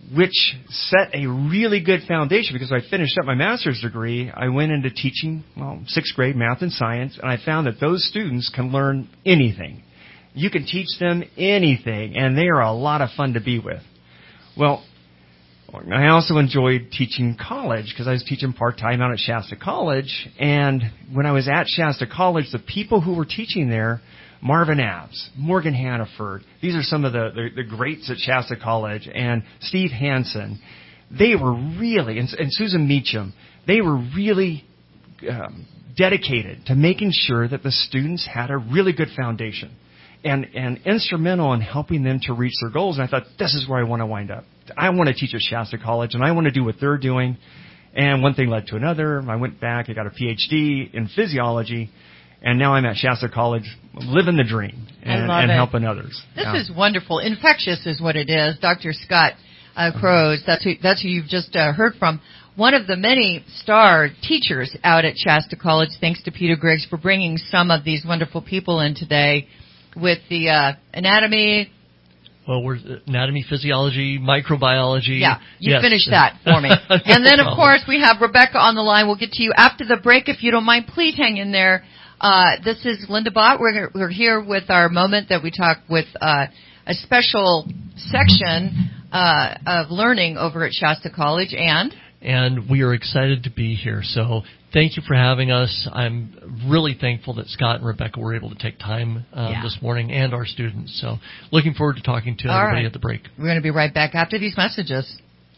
which set a really good foundation because I finished up my master's degree. I went into teaching, well, sixth grade math and science, and I found that those students can learn anything. You can teach them anything, and they are a lot of fun to be with. Well, I also enjoyed teaching college because I was teaching part-time out at Shasta College, and when I was at Shasta College, the people who were teaching there, Marvin Abs, Morgan Hannaford, these are some of the, the, the greats at Shasta College, and Steve Hansen. They were really, and, and Susan Meacham, they were really um, dedicated to making sure that the students had a really good foundation and, and instrumental in helping them to reach their goals. And I thought, this is where I want to wind up. I want to teach at Shasta College, and I want to do what they're doing. And one thing led to another. I went back, I got a P H D in physiology, and now I'm at Shasta College living the dream and, and helping others. This yeah. is wonderful. Infectious is what it is. Doctor Scott uh, Crows, that's who, that's who you've just uh, heard from. One of the many star teachers out at Shasta College, thanks to Peter Griggs for bringing some of these wonderful people in today with the uh, anatomy. Well, we're anatomy, physiology, microbiology. Yeah, you yes. finished that for me. no and then, of problem. course, we have Rebecca on the line. We'll get to you after the break. If you don't mind, please hang in there. Uh, this is Linda Bott. We're, we're here with our moment that we talk with uh, a special section uh, of learning over at Shasta College. And? And we are excited to be here. So thank you for having us. I'm really thankful that Scott and Rebecca were able to take time um, yeah. this morning, and our students. So looking forward to talking to All everybody right. at the break. We're going to be right back after these messages.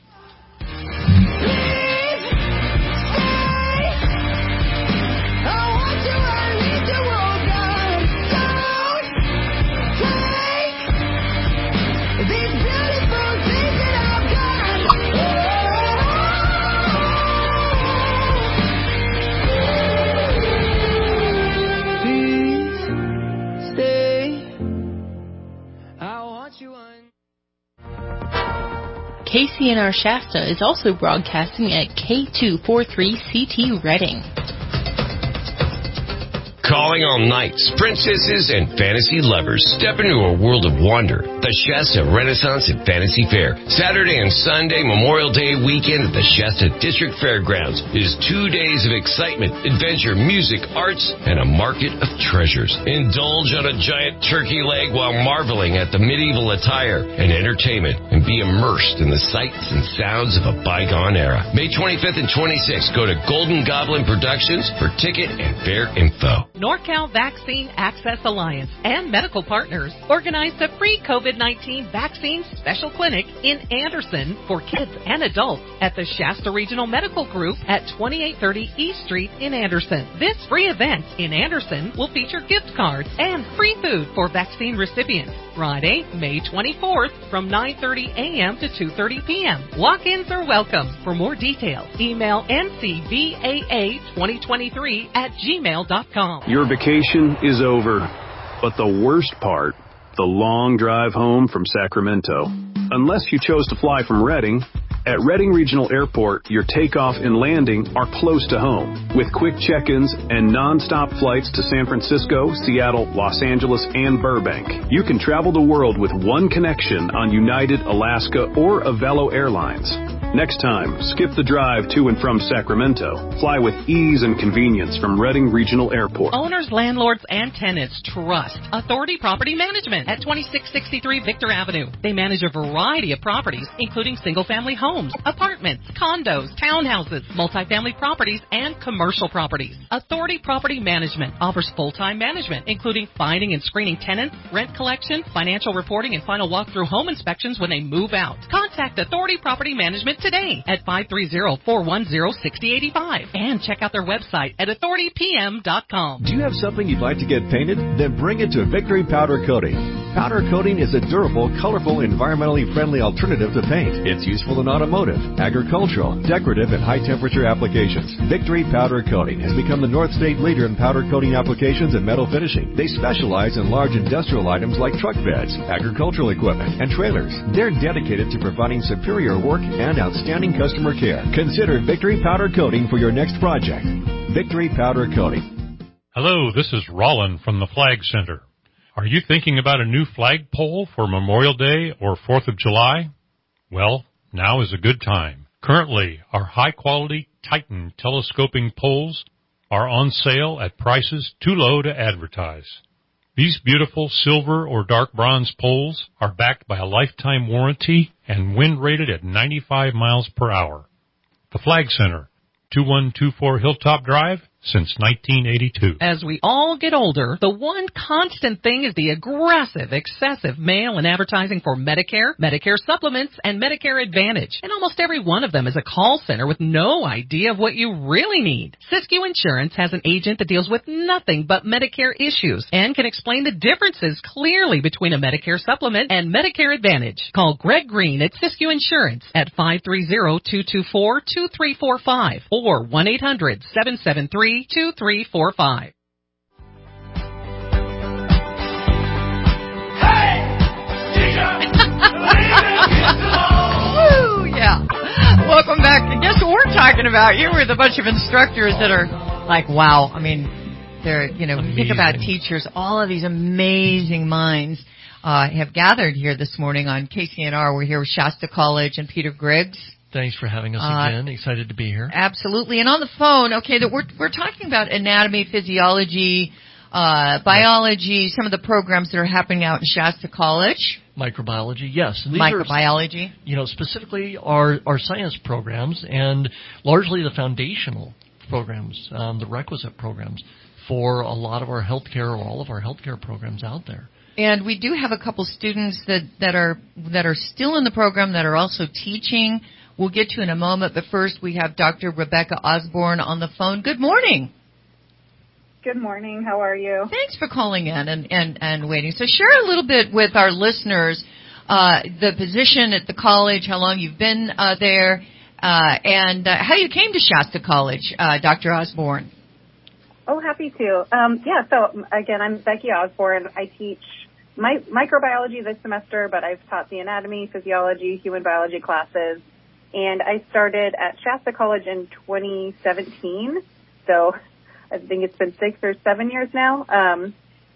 K C N R Shasta is also broadcasting at K two forty-three C T Reading. Calling all knights, princesses, and fantasy lovers. Step into a world of wonder. The Shasta Renaissance and Fantasy Fair. Saturday and Sunday Memorial Day weekend at the Shasta District Fairgrounds is two days of excitement, adventure, music, arts, and a market of treasures. Indulge on a giant turkey leg while marveling at the medieval attire and entertainment and be immersed in the sights and sounds of a bygone era. May twenty-fifth and twenty-sixth, go to Golden Goblin Productions for ticket and fair info. NorCal Vaccine Access Alliance and medical partners organized a free COVID nineteen vaccine special clinic in Anderson for kids and adults at the Shasta Regional Medical Group at twenty-eight thirty East Street in Anderson. This free event in Anderson will feature gift cards and free food for vaccine recipients. Friday, May twenty-fourth from nine thirty a.m. to two thirty p.m. Walk-ins are welcome. For more details, email N C V A A twenty twenty-three at gmail dot com. Your vacation is over, but the worst part, the long drive home from Sacramento. Unless you chose to fly from Redding, at Redding Regional Airport, your takeoff and landing are close to home. With quick check-ins and non-stop flights to San Francisco, Seattle, Los Angeles, and Burbank, you can travel the world with one connection on United, Alaska, or Avelo Airlines. Next time, skip the drive to and from Sacramento. Fly with ease and convenience from Redding Regional Airport. Owners, landlords, and tenants trust Authority Property Management at twenty-six sixty-three Victor Avenue. They manage a variety of properties, including single-family homes, apartments, condos, townhouses, multifamily properties, and commercial properties. Authority Property Management offers full-time management, including finding and screening tenants, rent collection, financial reporting, and final walkthrough home inspections when they move out. Contact Authority Property Management today at five three zero, four one zero, six zero eight five and check out their website at authority p m dot com. Do you have something you'd like to get painted? Then bring it to Victory Powder Coating. Powder coating is a durable, colorful, environmentally friendly alternative to paint. It's useful in automotive, agricultural, decorative, and high-temperature applications. Victory Powder Coating has become the North State leader in powder coating applications and metal finishing. They specialize in large industrial items like truck beds, agricultural equipment, and trailers. They're dedicated to providing superior work and outstanding customer care. Consider Victory Powder Coating for your next project. Victory Powder Coating. Hello, this is Rollin from the Flag Center. Are you thinking about a new flagpole for Memorial Day or fourth of July? Well, Now is a good time. Currently, our high-quality Titan telescoping poles are on sale at prices too low to advertise. These beautiful silver or dark bronze poles are backed by a lifetime warranty and wind rated at ninety-five miles per hour. The Flag Center, two one two four Hilltop Drive, since nineteen eighty-two. As we all get older, the one constant thing is the aggressive, excessive mail and advertising for Medicare, Medicare supplements, and Medicare Advantage. And almost every one of them is a call center with no idea of what you really need. Siskiyou Insurance has an agent that deals with nothing but Medicare issues and can explain the differences clearly between a Medicare supplement and Medicare Advantage. Call Greg Green at Siskiyou Insurance at five three zero, two two four, two three four five or one eight hundred, seven seven three, two three four five. Woo, yeah. Welcome back. And guess what we're talking about? You're with a bunch of instructors that are like, wow. I mean, they're, you know, think about teachers. All of these amazing minds uh, have gathered here this morning on K C N R. We're here with Shasta College and Peter Griggs. Thanks for having us Uh, again. Excited to be here. Absolutely. And on the phone, okay, that we're we're talking about anatomy, physiology, uh, biology, some of the programs that are happening out in Shasta College. Microbiology, yes. And these Microbiology. Are, you know, specifically our, our science programs and largely the foundational programs, um, the requisite programs for a lot of our healthcare or all of our healthcare programs out there. And we do have a couple students that, that are that are still in the program that are also teaching. We'll get to in a moment, but first we have Doctor Rebecca Osborne on the phone. Good morning. Good morning. How are you? Thanks for calling in and, and, and waiting. So share a little bit with our listeners uh, the position at the college, how long you've been uh, there, uh, and uh, how you came to Shasta College, uh, Doctor Osborne. Oh, happy to. Um, yeah, so again, I'm Becky Osborne. I teach my, microbiology this semester, but I've taught the anatomy, physiology, human biology classes. And I started at Shasta College in twenty seventeen, so I think it's been six or seven years now. Um,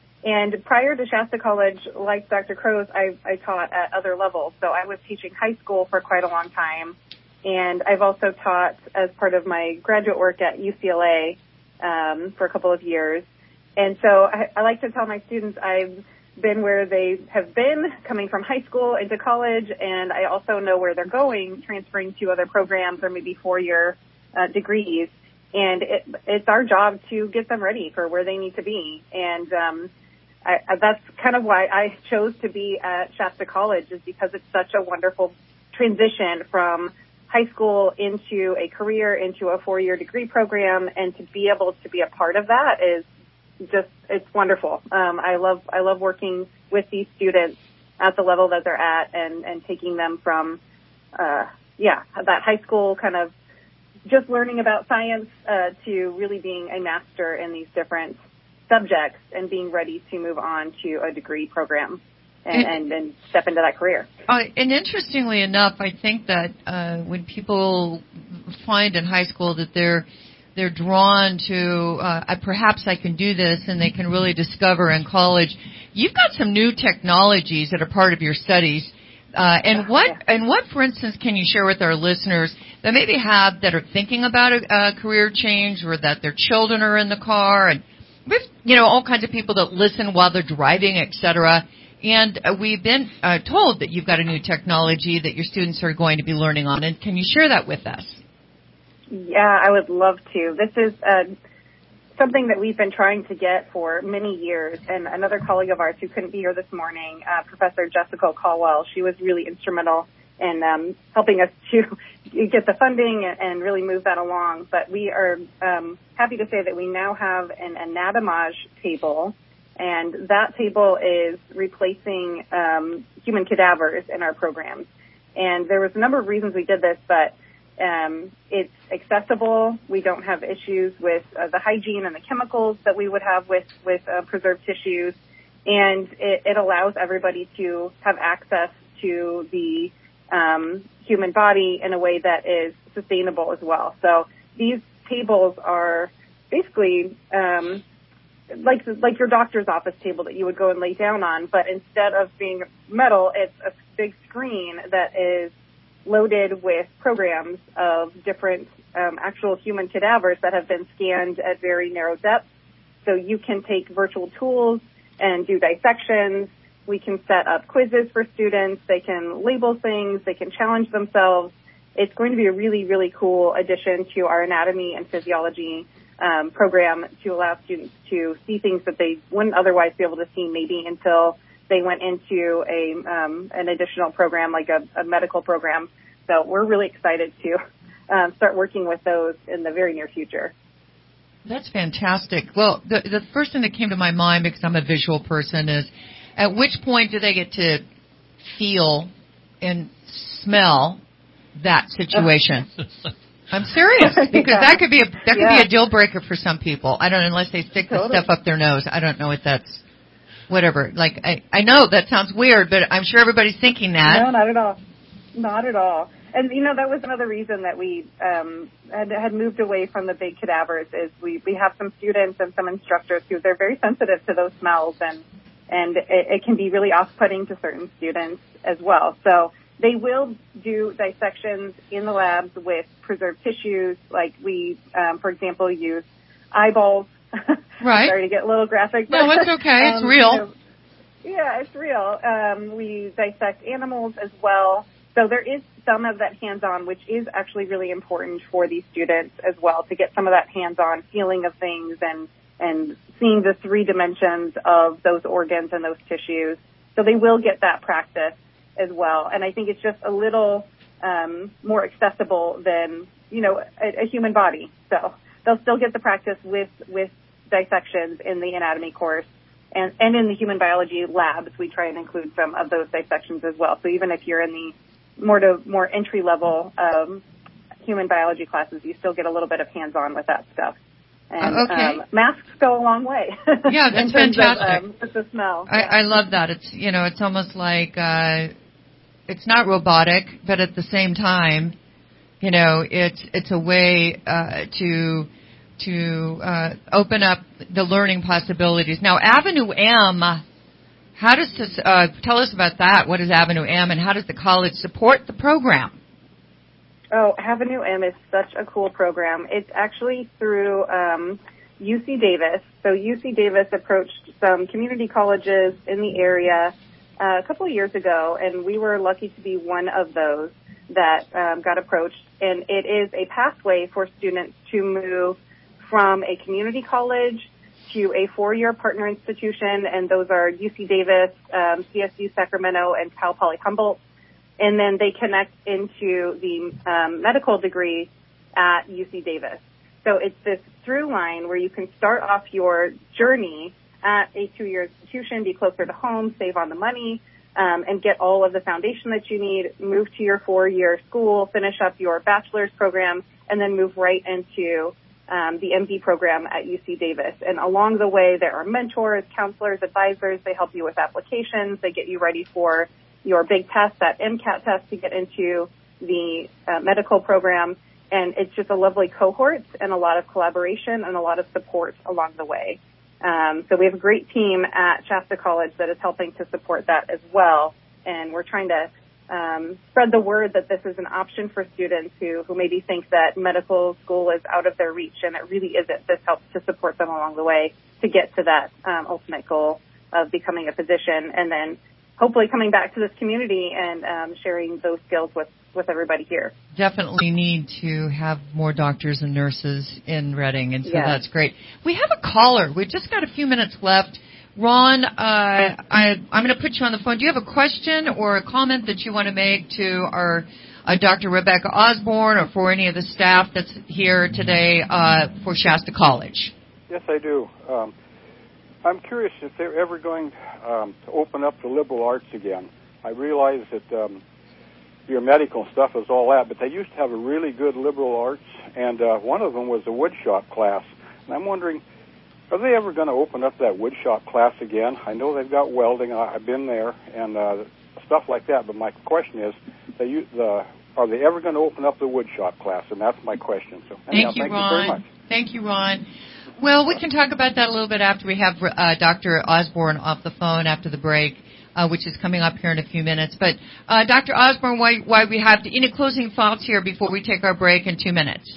and prior to Shasta College, like Doctor Crows, I, I taught at other levels. So I was teaching high school for quite a long time, and I've also taught as part of my graduate work at U C L A um, for a couple of years. And so I, I like to tell my students I've been where they have been, coming from high school into college, and I also know where they're going, transferring to other programs or maybe four-year uh, degrees. And it, it's our job to get them ready for where they need to be. And um, I, that's kind of why I chose to be at Shasta College, is because it's such a wonderful transition from high school into a career, into a four-year degree program, and to be able to be a part of that is just, it's wonderful. Um, I love, I love working with these students at the level that they're at and, and taking them from, uh, yeah, that high school kind of just learning about science, uh, to really being a master in these different subjects and being ready to move on to a degree program and, and, and step into that career. Uh, and interestingly enough, I think that, uh, when people find in high school that they're, they're drawn to, uh, perhaps I can do this, and they can really discover in college. You've got some new technologies that are part of your studies. Uh, and what, and what, for instance, can you share with our listeners that maybe have, that are thinking about a, a career change, or that their children are in the car, and with, you know, all kinds of people that listen while they're driving, et cetera. And uh, we've been uh, told that you've got a new technology that your students are going to be learning on. And can you share that with us? Yeah, I would love to. This is uh, something that we've been trying to get for many years. And another colleague of ours who couldn't be here this morning, uh, Professor Jessica Caldwell, she was really instrumental in um, helping us to get the funding and really move that along. But we are um, happy to say that we now have an anatomage table, and that table is replacing um, human cadavers in our programs. And there was a number of reasons we did this, but Um, it's accessible. We don't have issues with uh, the hygiene and the chemicals that we would have with, with uh, preserved tissues. And it, it allows everybody to have access to the um, human body in a way that is sustainable as well. So these tables are basically um, like like your doctor's office table that you would go and lay down on, but instead of being metal, it's a big screen that is loaded with programs of different um, actual human cadavers that have been scanned at very narrow depths. So you can take virtual tools and do dissections. We can set up quizzes for students. They can label things. They can challenge themselves. It's going to be a really, really cool addition to our anatomy and physiology um, program to allow students to see things that they wouldn't otherwise be able to see maybe until they went into a um, an additional program like a, a medical program. So we're really excited to um, start working with those in the very near future. That's fantastic. Well, the the first thing that came to my mind, because I'm a visual person, is at which point do they get to feel and smell that situation? I'm serious, because yeah. that could be a that could yeah. be a deal breaker for some people. I don't unless they stick totally. the stuff up their nose. I don't know if that's whatever. Like I I know that sounds weird, but I'm sure everybody's thinking that. No, not at all. Not at all. And, you know, that was another reason that we um, had, had moved away from the big cadavers is we, we have some students and some instructors who they're very sensitive to those smells, and, and it, it can be really off-putting to certain students as well. So they will do dissections in the labs with preserved tissues. Like we, um, for example, use eyeballs. Right. Sorry to get a little graphic. No, but, it's okay. It's um, real. You know, yeah, it's real. Um, we dissect animals as well. So there is some of that hands-on, which is actually really important for these students as well, to get some of that hands-on feeling of things and, and seeing the three dimensions of those organs and those tissues. So they will get that practice as well. And I think it's just a little um, more accessible than, you know, a, a human body. So they'll still get the practice with, with dissections in the anatomy course. And, and in the human biology labs, we try and include some of those dissections as well. So even if you're in the more to more entry level um, human biology classes, you still get a little bit of hands-on with that stuff. And uh, okay. um, masks go a long way. Yeah, that's fantastic. Of, um, with the smell. I, yeah. I love that. It's you know, it's almost like uh, it's not robotic, but at the same time, you know, it's it's a way uh, to to uh, open up the learning possibilities. Now, Avenue M. How does this, uh, tell us about that? What is Avenue M, and how does the college support the program? Oh, Avenue M is such a cool program. It's actually through um, U C Davis. So U C Davis approached some community colleges in the area uh, a couple of years ago, and we were lucky to be one of those that um, got approached. And it is a pathway for students to move from a community college to a four-year partner institution, and those are U C Davis, um, C S U Sacramento, and Cal Poly Humboldt. And then they connect into the um, medical degree at U C Davis. So it's this through line where you can start off your journey at a two-year institution, be closer to home, save on the money, um, and get all of the foundation that you need, move to your four-year school, finish up your bachelor's program, and then move right into Um, the M D program at U C Davis. And along the way, there are mentors, counselors, advisors. They help you with applications. They get you ready for your big test, that MCAT test, to get into the uh, medical program. And it's just a lovely cohort and a lot of collaboration and a lot of support along the way. Um, so we have a great team at Shasta College that is helping to support that as well. And we're trying to Um, spread the word that this is an option for students who, who maybe think that medical school is out of their reach, and it really isn't. This helps to support them along the way to get to that um, ultimate goal of becoming a physician, and then hopefully coming back to this community and um, sharing those skills with, with everybody here. Definitely need to have more doctors and nurses in Reading, and so yes. that's great. We have a caller. We've just got a few minutes left. Ron, uh, I, I'm going to put you on the phone. Do you have a question or a comment that you want to make to our uh, Doctor Rebecca Osborne, or for any of the staff that's here today uh, for Shasta College? Yes, I do. Um, I'm curious if they're ever going um, to open up the liberal arts again. I realize that um, your medical stuff is all that, but they used to have a really good liberal arts, and uh, one of them was a woodshop class. And I'm wondering, are they ever going to open up that woodshop class again? I know they've got welding. I've been there and uh, stuff like that. But my question is, they use the, are they ever going to open up the woodshop class? And that's my question. So, anyhow, thank you, thank Ron. you very much. Thank you, Ron. Well, we can talk about that a little bit after we have uh, Doctor Osborne off the phone after the break. uh, which is coming up here in a few minutes. But uh, Doctor Osborne, why, why we have to, any closing thoughts here before we take our break in two minutes?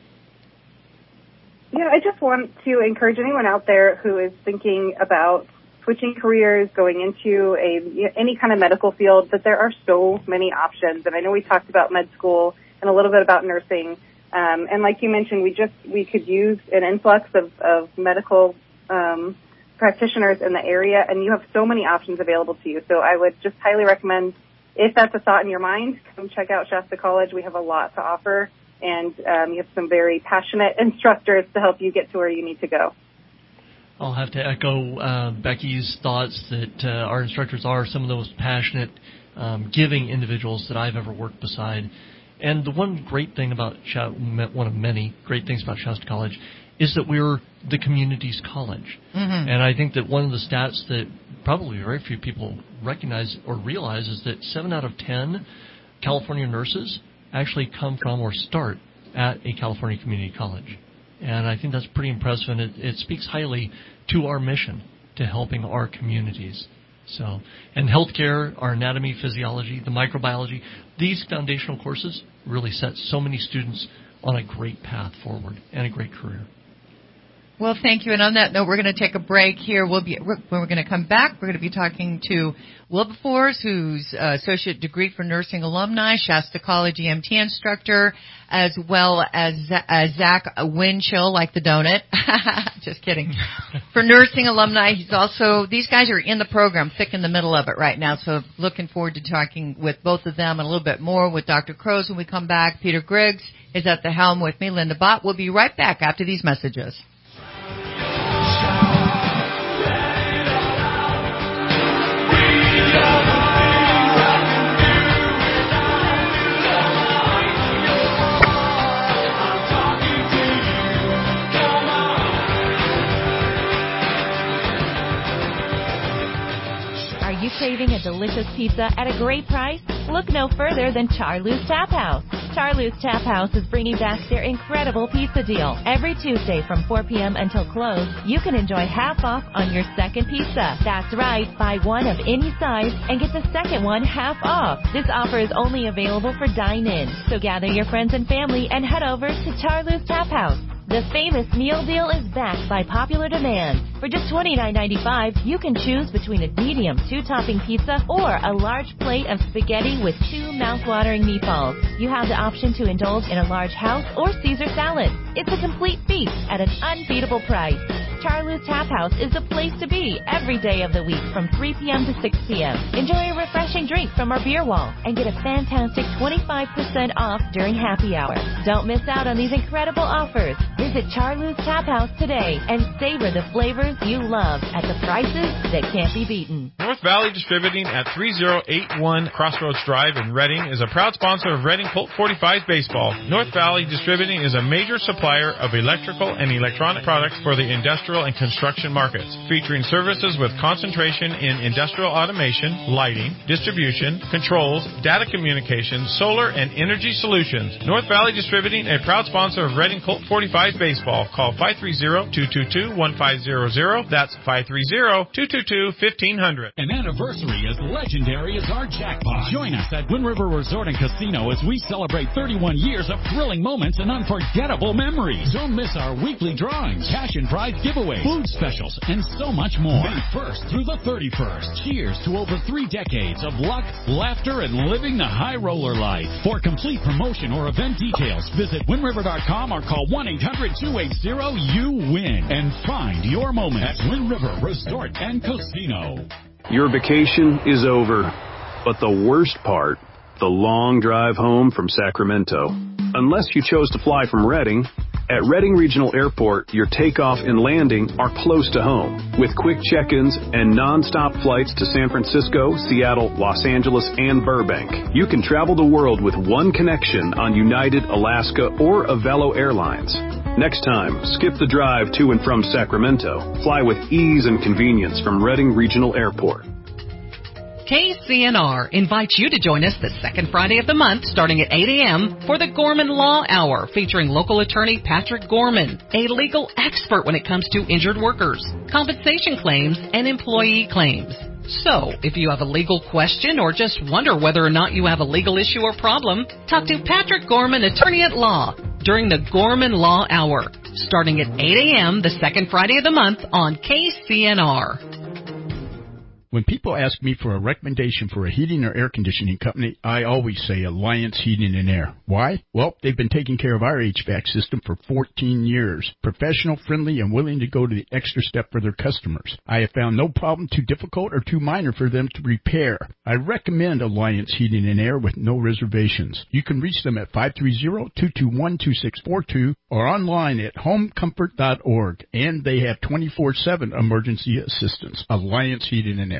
Yeah, I just want to encourage anyone out there who is thinking about switching careers, going into a any kind of medical field, that there are so many options. And I know we talked about med school and a little bit about nursing. Um, and like you mentioned, we just we could use an influx of, of medical um, practitioners in the area, and you have so many options available to you. So I would just highly recommend, if that's a thought in your mind, come check out Shasta College. We have a lot to offer, and um, you have some very passionate instructors to help you get to where you need to go. I'll have to echo uh, Becky's thoughts that uh, our instructors are some of the most passionate, um, giving individuals that I've ever worked beside. And the one great thing about Shasta, one of many great things about Shasta College, is that we're the community's college. Mm-hmm. And I think that one of the stats that probably very few people recognize or realize is that seven out of ten California nurses actually come from or start at a California community college. And I think that's pretty impressive, and it, it speaks highly to our mission to helping our communities. So, and healthcare, our anatomy, physiology, the microbiology, these foundational courses really set so many students on a great path forward and a great career. Well, thank you. And on that note, we're going to take a break here. We'll be when we're going to come back. We're going to be talking to Wilberforce, who's uh, associate degree for nursing alumni, Shasta College E M T instructor, as well as uh, Zach Winchill, like the donut. Just kidding. For nursing alumni, he's also. These guys are in the program, thick in the middle of it right now. So looking forward to talking with both of them and a little bit more with Doctor Crows when we come back. Peter Griggs is at the helm with me, Linda Bott. We'll be right back after these messages. Craving a delicious pizza at a great price? Look no further than Charloo's Tap House. Charloo's Tap House is bringing back their incredible pizza deal. Every Tuesday from four p.m. until close, you can enjoy half off on your second pizza. That's right, buy one of any size and get the second one half off. This offer is only available for dine-in, so gather your friends and family and head over to Charloo's Tap House. The famous meal deal is backed by popular demand. For just twenty-nine ninety-five, you can choose between a medium two-topping pizza or a large plate of spaghetti with two mouth-watering meatballs. You have the option to indulge in a large house or Caesar salad. It's a complete feast at an unbeatable price. Charloo's Tap House is the place to be every day of the week from three p.m. to six p.m. Enjoy a refreshing drink from our beer wall and get a fantastic twenty-five percent off during happy hour. Don't miss out on these incredible offers. Visit Charloo's Tap House today and savor the flavors you love at the prices that can't be beaten. North Valley Distributing at three oh eight one Crossroads Drive in Reading is a proud sponsor of Reading Colt forty-five baseball. North Valley Distributing is a major supplier of electrical and electronic products for the industrial and construction markets, featuring services with concentration in industrial automation, lighting, distribution, controls, data communications, solar, and energy solutions. North Valley Distributing, a proud sponsor of Reading Colt forty-five baseball. Call five three zero, two two two, one five zero zero. That's five three zero, two two two, one five zero zero. An anniversary as legendary as our jackpot. Join us at Wind River Resort and Casino as we celebrate thirty-one years of thrilling moments and unforgettable memories. Don't miss our weekly drawings, cash and prize giveaways, food specials, and so much more. May first through the thirty-first. Cheers to over three decades of luck, laughter, and living the high roller life. For complete promotion or event details, visit wind river dot com or call one eight hundred, two eight zero, you win. And find your moment at Wind River Resort and Casino. Your vacation is over, but the worst part, the long drive home from Sacramento. Unless you chose to fly from Redding, at Redding Regional Airport, your takeoff and landing are close to home. With quick check-ins and non-stop flights to San Francisco, Seattle, Los Angeles, and Burbank, you can travel the world with one connection on United, Alaska, or Avelo Airlines. Next time, skip the drive to and from Sacramento. Fly with ease and convenience from Redding Regional Airport. K C N R invites you to join us the second Friday of the month starting at eight a.m. for the Gorman Law Hour featuring local attorney Patrick Gorman, a legal expert when it comes to injured workers, compensation claims, and employee claims. So, if you have a legal question or just wonder whether or not you have a legal issue or problem, talk to Patrick Gorman, attorney at law, during the Gorman Law Hour, starting at eight a.m. the second Friday of the month on K C N R. When people ask me for a recommendation for a heating or air conditioning company, I always say Alliance Heating and Air. Why? Well, they've been taking care of our H V A C system for fourteen years. Professional, friendly, and willing to go to the extra step for their customers. I have found no problem too difficult or too minor for them to repair. I recommend Alliance Heating and Air with no reservations. You can reach them at five three zero, two two one, two six four two or online at home comfort dot org. And they have twenty-four seven emergency assistance. Alliance Heating and Air.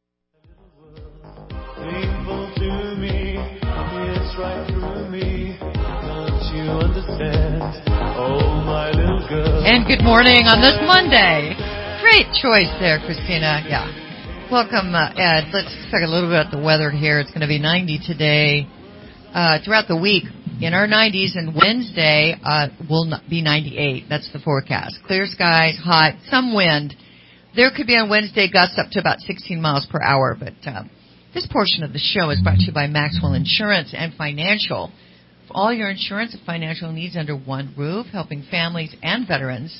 Painful to me, it's right through me. Don't you understand? Oh, my little girl. And good morning on this Monday. Great choice there, Christina. Yeah. Welcome, uh, Ed. Let's talk a little bit about the weather here. It's going to be ninety today. Uh, throughout the week, in our nineties, and Wednesday uh, will be ninety-eight. That's the forecast. Clear skies, hot, some wind. There could be on Wednesday gusts up to about sixteen miles per hour, but uh, this portion of the show is brought to you by Maxwell Insurance and Financial. For all your insurance and financial needs under one roof, helping families and veterans,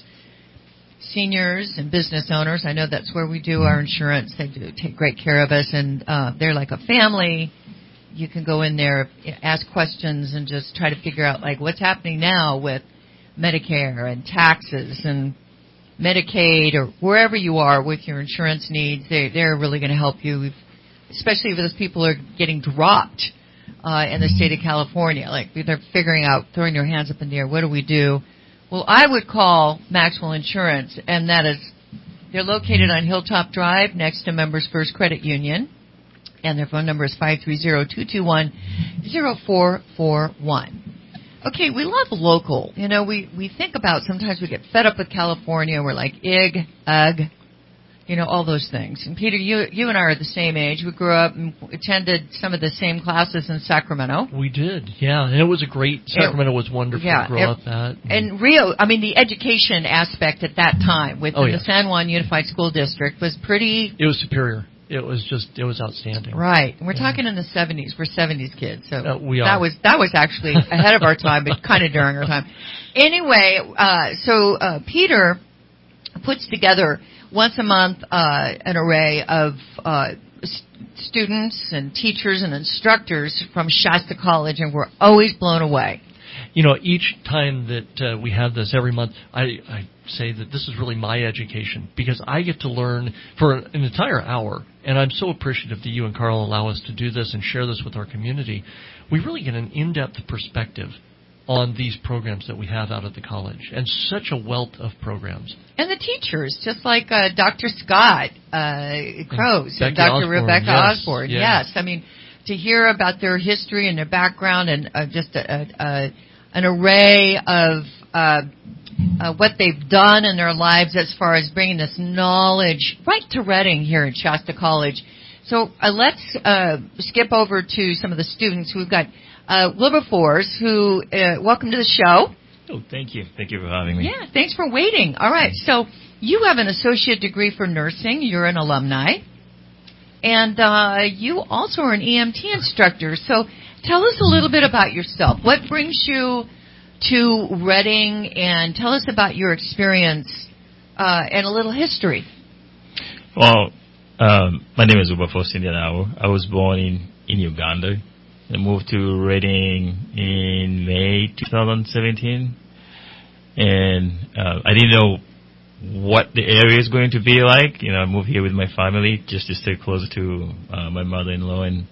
seniors and business owners. I know that's where we do our insurance. They do take great care of us, and uh, they're like a family. You can go in there, ask questions, and just try to figure out, like, what's happening now with Medicare and taxes and Medicaid, or wherever you are with your insurance needs. They, they're really going to help you. We've especially if those people are getting dropped uh, in the state of California. Like, they're figuring out, throwing their hands up in the air, what do we do? Well, I would call Maxwell Insurance, and that is, they're located on Hilltop Drive next to Members First Credit Union, and their phone number is five three zero, two two one, zero four four one. Okay, we love local. You know, we, we think about, sometimes we get fed up with California. We're like, ig, ugh. You know, all those things. And Peter, you you and I are the same age. We grew up and attended some of the same classes in Sacramento. We did, yeah. And it was a great, Sacramento it, was wonderful yeah, to grow it, up at. And Rio, I mean, the education aspect at that time within oh, yeah. the San Juan Unified School District was pretty... It was superior. It was just, it was outstanding. Right. And we're yeah. talking in the seventies. We're seventies kids. So uh, we are. that was, that was actually ahead of our time, but kind of during our time. Anyway, uh, so uh, Peter puts together... once a month, uh, an array of uh, st- students and teachers and instructors from Shasta College, and we're always blown away. You know, each time that uh, we have this every month, I, I say that this is really my education, because I get to learn for an entire hour, and I'm so appreciative that you and Carl allow us to do this and share this with our community. We really get an in-depth perspective on these programs that we have out at the college, and such a wealth of programs. And the teachers, just like uh, Doctor Scott uh, Crows and, and Doctor Osborne, Rebecca yes, Osborne. Yes. yes, I mean, to hear about their history and their background, and uh, just a, a, a, an array of uh, uh, what they've done in their lives as far as bringing this knowledge right to Reading here at Shasta College. So uh, let's uh, skip over to some of the students. We've got Uh, Wilberforce, who, uh, welcome to the show. Oh, thank you. Thank you for having me. Yeah, thanks for waiting. All right, so you have an associate degree for nursing. You're an alumni. And uh, you also are an E M T instructor. So tell us a little bit about yourself. What brings you to Reading, and tell us about your experience uh, and a little history. Well, um, my name is Wilberforce Indianawa. I was born in, in Uganda. I moved to Reading in May twenty seventeen, and uh, I didn't know what the area is going to be like. You know, I moved here with my family just to stay closer to uh, my mother-in-law, and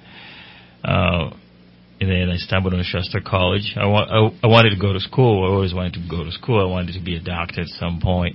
uh, and then I stumbled on Shasta College. I, wa- I, I wanted to go to school. I always wanted to go to school. I wanted to be a doctor at some point.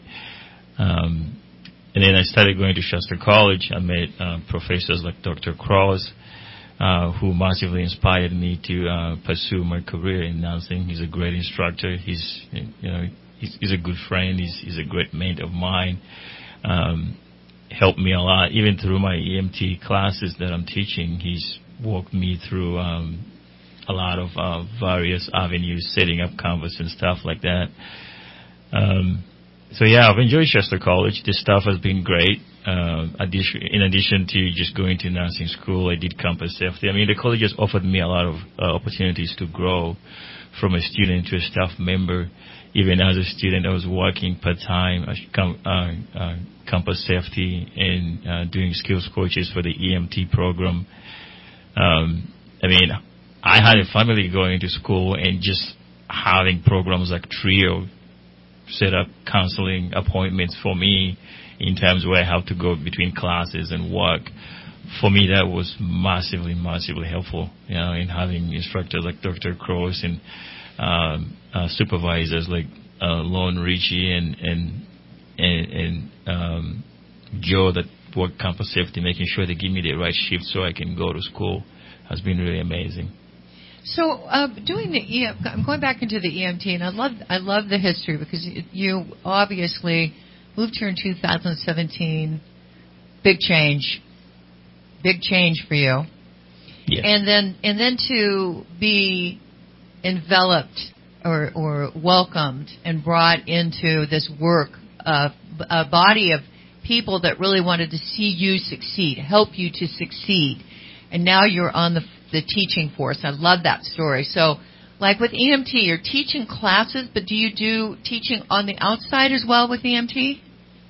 Um, and then I started going to Shasta College. I met uh, professors like Doctor Cross, Uh, who massively inspired me to uh, pursue my career in nursing. He's a great instructor. He's, you know, he's, he's a good friend. He's, he's a great mate of mine. Um, helped me a lot, even through my E M T classes that I'm teaching. He's walked me through um, a lot of uh, various avenues, setting up Canvas and stuff like that. Um, so yeah, I've enjoyed Shasta College. This stuff has been great. uh, addition, in addition to just going to nursing school, I did campus safety. I mean, the college has offered me a lot of uh, opportunities to grow from a student to a staff member. Even as a student, I was working part-time as com- uh, uh, campus safety and uh, doing skills coaches for the E M T program. Um, I mean, I had a family going to school, and just having programs like TRIO set up counseling appointments for me in times where I have to go between classes and work. For me, that was massively, massively helpful, you know, in having instructors like Doctor Cross and um, uh, supervisors like uh, Lon Ritchie and and and, and um, Joe that work campus safety, making sure they give me the right shift so I can go to school, has been really amazing. So, uh, doing the E M, I'm going back into the E M T, and I love I love the history because you obviously moved here in two thousand seventeen. Big change, big change for you. Yes. And then and then to be enveloped or or welcomed and brought into this work of a body of people that really wanted to see you succeed, help you to succeed, and now you're on the the teaching force. I love that story. So, like with E M T, you're teaching classes, but do you do teaching on the outside as well with E M T?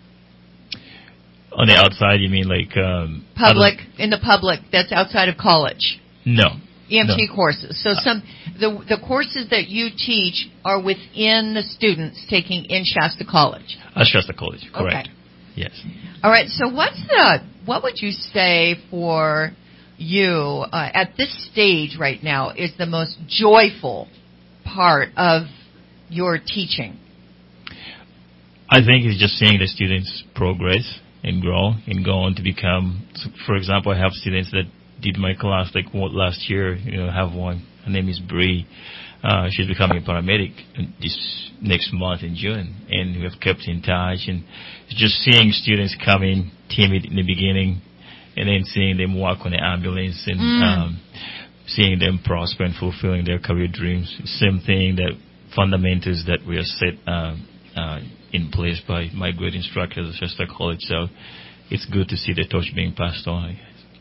On the outside, you mean like um, Public, in the public, that's outside of college. No. E M T no. courses. So some the the courses that you teach are within the students taking in Shasta College. At Shasta College, correct. Okay. Yes. All right. So what's the what would you say for you uh, at this stage right now is the most joyful part of your teaching? I think it's just seeing the students progress and grow and go on to become, for example, I have students that did my class like last year. You know, I have one, her name is Bree. Uh, she's becoming a paramedic this next month in June, and we have kept in touch. And just seeing students coming timid in the beginning, and then seeing them work on the ambulance and mm. um, seeing them prosper and fulfilling their career dreams. Same thing, that fundamentals that we are set uh, uh, in place by my great instructors at Shasta College. So it's good to see the torch being passed on.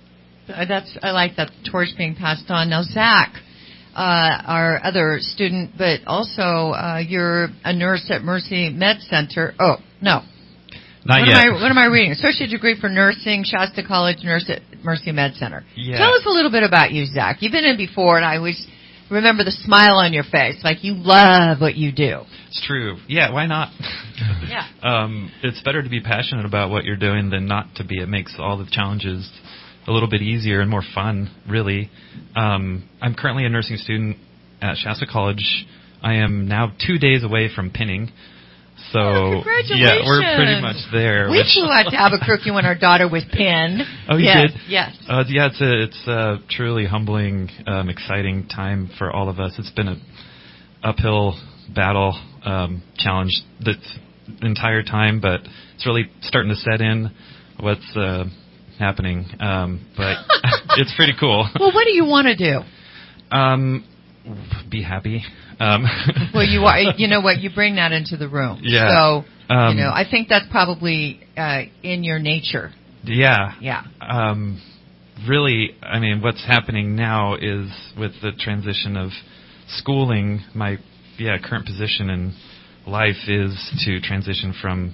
That's I like that torch being passed on. Now, Zach, uh, our other student, but also uh, you're a nurse at Mercy Med Center. Oh, no. Not what yet. Am I, what am I reading? Associate degree for nursing, Shasta College, nurse at Mercy Med Center. Yeah. Tell us a little bit about you, Zach. You've been in before, and I always remember the smile on your face, like you love what you do. It's true. Yeah, why not? yeah. Um, it's better to be passionate about what you're doing than not to be. It makes all the challenges a little bit easier and more fun, really. Um, I'm currently a nursing student at Shasta College. I am now two days away from pinning. So, oh, congratulations. Yeah, we're pretty much there. We which, flew out to Albuquerque when our daughter was pinned. Oh, you yes, did? Yes. Uh, yeah, it's a, it's a truly humbling, um, exciting time for all of us. It's been a uphill battle, um, challenge the entire time, but it's really starting to set in what's uh, happening. Um, but it's pretty cool. Well, what do you want to do? Um, be happy. Um, well, you are. You know what? You bring that into the room. Yeah. So um, you know, I think that's probably uh, in your nature. Yeah. Yeah. Um, really, I mean, what's happening now is with the transition of schooling. My yeah current position in life is to transition from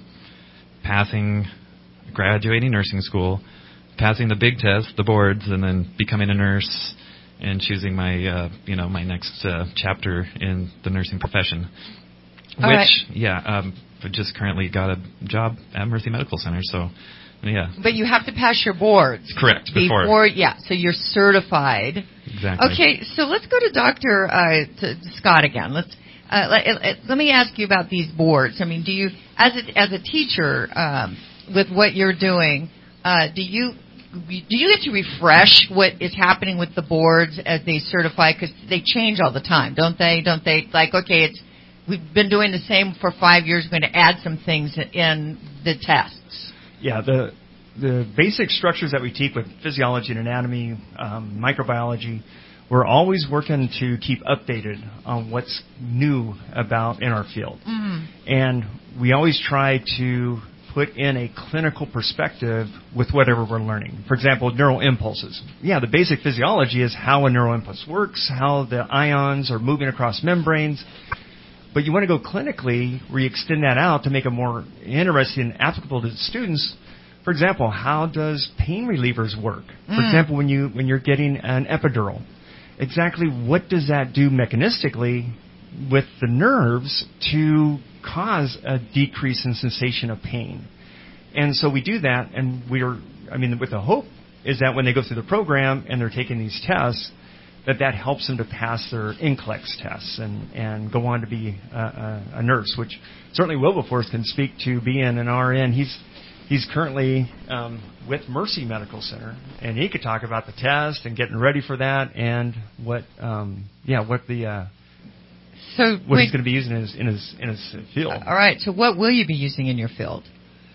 passing, graduating nursing school, passing the big test, the boards, and then becoming a nurse. And choosing my, uh, you know, my next uh, chapter in the nursing profession, All which, right. yeah, um, I just currently got a job at Mercy Medical Center. So, yeah. But you have to pass your boards. Correct. Before. Before, yeah. So you're certified. Exactly. Okay. So let's go to Doctor Uh, to Scott again. Let's uh, let, let me ask you about these boards. I mean, do you, as a as a teacher, um, with what you're doing, uh, do you Do you get to refresh what is happening with the boards as they certify? Because they change all the time, don't they? Don't they? Like, okay, it's we've been doing the same for five years. We're going to add some things in the tests. Yeah, the the basic structures that we teach with physiology and anatomy, um, microbiology, we're always working to keep updated on what's new about in our field. Mm-hmm. And we always try to put in a clinical perspective with whatever we're learning. For example, neural impulses. Yeah, the basic physiology is how a neural impulse works, how the ions are moving across membranes. But you want to go clinically where you extend that out to make it more interesting and applicable to students. For example, how does pain relievers work? For Mm. example, when, you, when you're getting an epidural, exactly what does that do mechanistically with the nerves to cause a decrease in sensation of pain? And so we do that, and we're, I mean, with the hope is that when they go through the program and they're taking these tests, that that helps them to pass their N C L E X tests and, and go on to be a, a, a nurse, which certainly Wilberforce can speak to being an R N. He's he's currently um, with Mercy Medical Center, and he could talk about the test and getting ready for that and what, um, yeah, what the uh, so what wait, he's going to be using in his in his in his field. All right. So what will you be using in your field?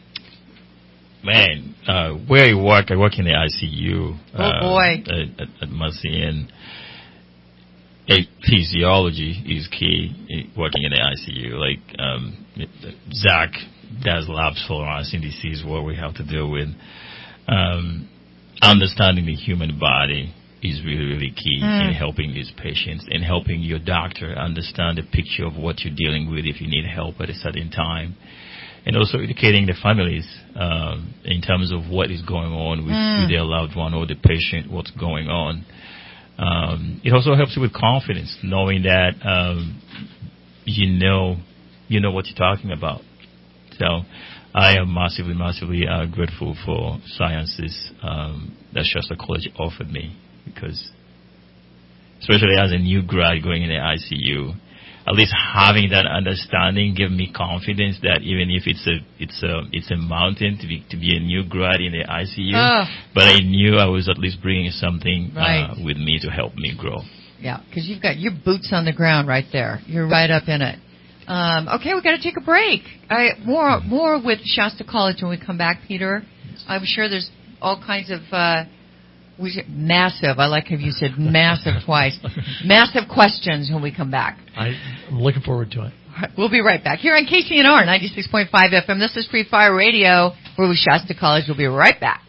Man, uh, where I work, I work in the I C U. Oh, uh, boy. At, at, at Mercy, and a physiology is key in working in the I C U. Like, um, Zach does labs for us in disease where we have to deal with. Um, understanding the human body is really, really key Mm. in helping these patients and helping your doctor understand the picture of what you're dealing with if you need help at a certain time. And also educating the families um, in terms of what is going on with, Mm. with their loved one or the patient, what's going on. Um, it also helps you with confidence, knowing that um, you know you know what you're talking about. So I am massively, massively uh, grateful for sciences um, that Shasta College offered me, because especially as a new grad going in the I C U, at least having that understanding gave me confidence that even if it's a it's a it's a mountain to be to be a new grad in the I C U, Oh. but I knew I was at least bringing something Right. uh, with me to help me grow. Yeah, because you've got your boots on the ground right there. You're right up in it. Um, okay, we've got to take a break. I, more more with Shasta College when we come back, Peter. I'm sure there's all kinds of uh, we should, massive. I like how you said massive twice. Massive questions when we come back. I, I'm looking forward to it. We'll be right back here on K C N R ninety-six point five F M. This is Free Fire Radio. We're with Shasta College. We'll be right back.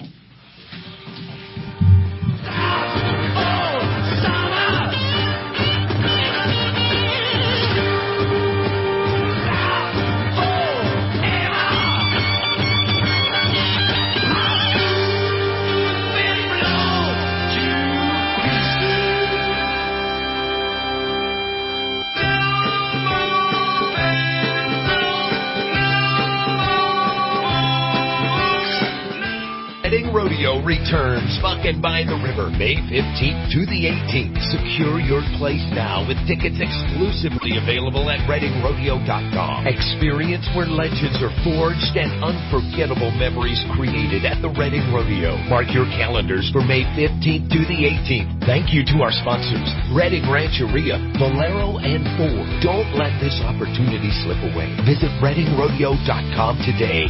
Reading Rodeo returns fucking by the river May fifteenth to the eighteenth. Secure your place now with tickets exclusively available at reading rodeo dot com. Experience where legends are forged and unforgettable memories created at the Reading Rodeo. Mark your calendars for May fifteenth to the eighteenth. Thank you to our sponsors, Reading Rancheria, Valero, and Ford. Don't let this opportunity slip away. Visit reading rodeo dot com today.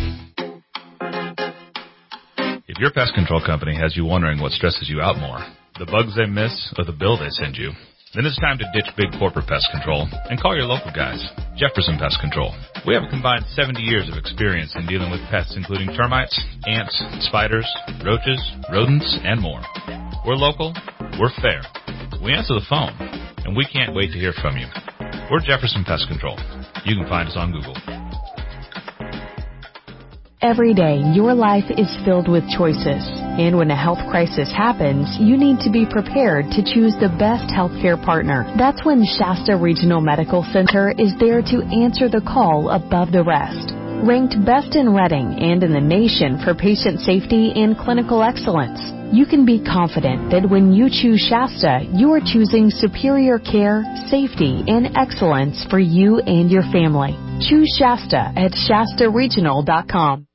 If your pest control company has you wondering what stresses you out more, the bugs they miss or the bill they send you, then it's time to ditch big corporate pest control and call your local guys, Jefferson Pest Control. We have a combined seventy years of experience in dealing with pests including termites, ants, spiders, roaches, rodents, and more. We're local, we're fair, we answer the phone, and we can't wait to hear from you. We're Jefferson Pest Control. You can find us on Google. Every day, your life is filled with choices. And when a health crisis happens, you need to be prepared to choose the best healthcare partner. That's when Shasta Regional Medical Center is there to answer the call above the rest. Ranked best in Reading and in the nation for patient safety and clinical excellence, you can be confident that when you choose Shasta, you are choosing superior care, safety, and excellence for you and your family. Choose Shasta at shasta regional dot com.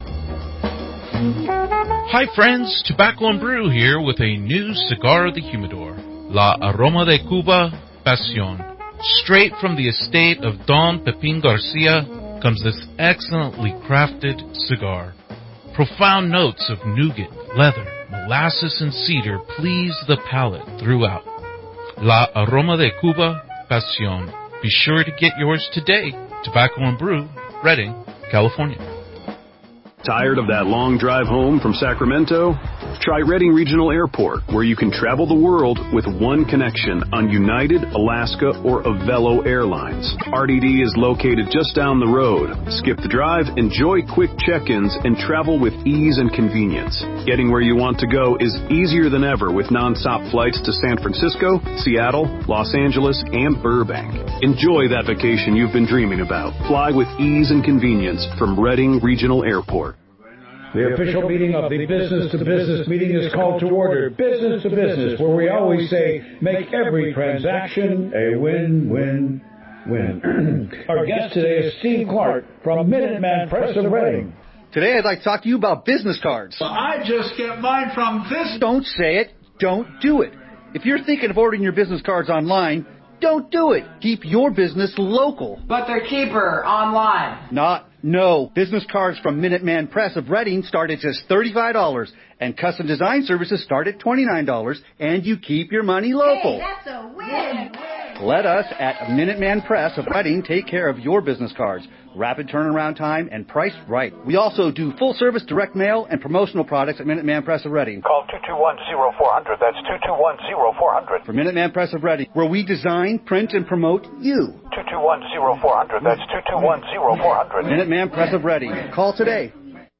Hi friends, Tobacco and Brew here with a new cigar of the humidor, La Aroma de Cuba Pasión. Straight from the estate of Don Pepin Garcia comes this excellently crafted cigar. Profound notes of nougat, leather, molasses, and cedar please the palate throughout. La Aroma de Cuba Pasión. Be sure to get yours today. Tobacco and Brew, Redding, California. Tired of that long drive home from Sacramento? Try Redding Regional Airport, where you can travel the world with one connection on United, Alaska, or Avelo Airlines. R D D is located just down the road. Skip the drive, enjoy quick check-ins, and travel with ease and convenience. Getting where you want to go is easier than ever with non-stop flights to San Francisco, Seattle, Los Angeles, and Burbank. Enjoy that vacation you've been dreaming about. Fly with ease and convenience from Redding Regional Airport. The official meeting of the Business to Business meeting is called to order. Business to Business, where we always say, make every transaction a win-win-win. Our guest today is Steve Clark from Minuteman Press of Redding. Today I'd like to talk to you about business cards. Well, I just get mine from this. Don't say it. Don't do it. If you're thinking of ordering your business cards online, don't do it. Keep your business local. But they're cheaper online. Not, no. Business cards from Minuteman Press of Redding start at just thirty-five dollars, and custom design services start at twenty-nine dollars, and you keep your money local. Hey, that's a win. Let us at Minuteman Press of Redding take care of your business cards. Rapid turnaround time and priced right. We also do full service direct mail and promotional products at Minuteman Press of Redding. Call two two one, zero four zero zero. That's two two one, zero four zero zero. For Minuteman Press of Redding, where we design, print, and promote you. two two one, zero four zero zero. That's two two one, zero four zero zero. Minuteman Press of Redding. Call today.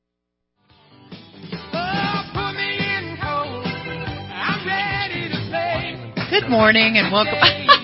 Good morning and welcome.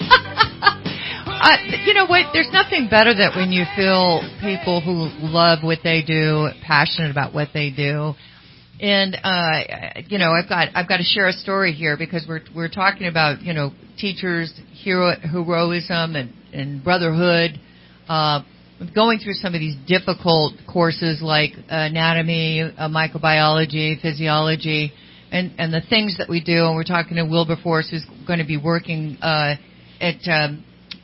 Uh, you know what? There's nothing better than when you feel people who love what they do, passionate about what they do. And, uh, you know, I've got, I've got to share a story here because we're, we're talking about, you know, teachers, hero, heroism and, and brotherhood, uh, going through some of these difficult courses like anatomy, uh, microbiology, physiology, and, and the things that we do. And we're talking to Wilberforce, who's going to be working, uh, at, um,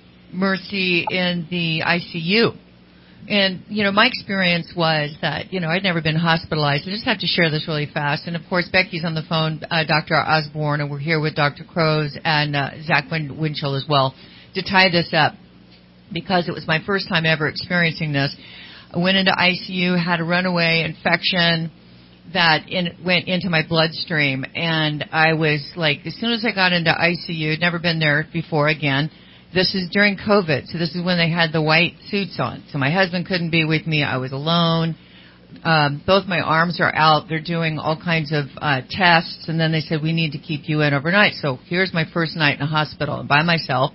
Mercy in the I C U. And, you know, my experience was that, you know, I'd never been hospitalized. I just have to share this really fast. And, of course, Becky's on the phone, uh, Doctor Osborne, and we're here with Doctor Crows and uh, Zach Win- Winchell as well to tie this up because it was my first time ever experiencing this. I went into I C U, had a runaway infection that in, went into my bloodstream. And I was like, as soon as I got into I C U, I'd never been there before again. This is during COVID, so this is when they had the white suits on. So my husband couldn't be with me. I was alone. Um, both my arms are out. They're doing all kinds of uh, tests, and then they said, we need to keep you in overnight. So here's my first night in a hospital by myself.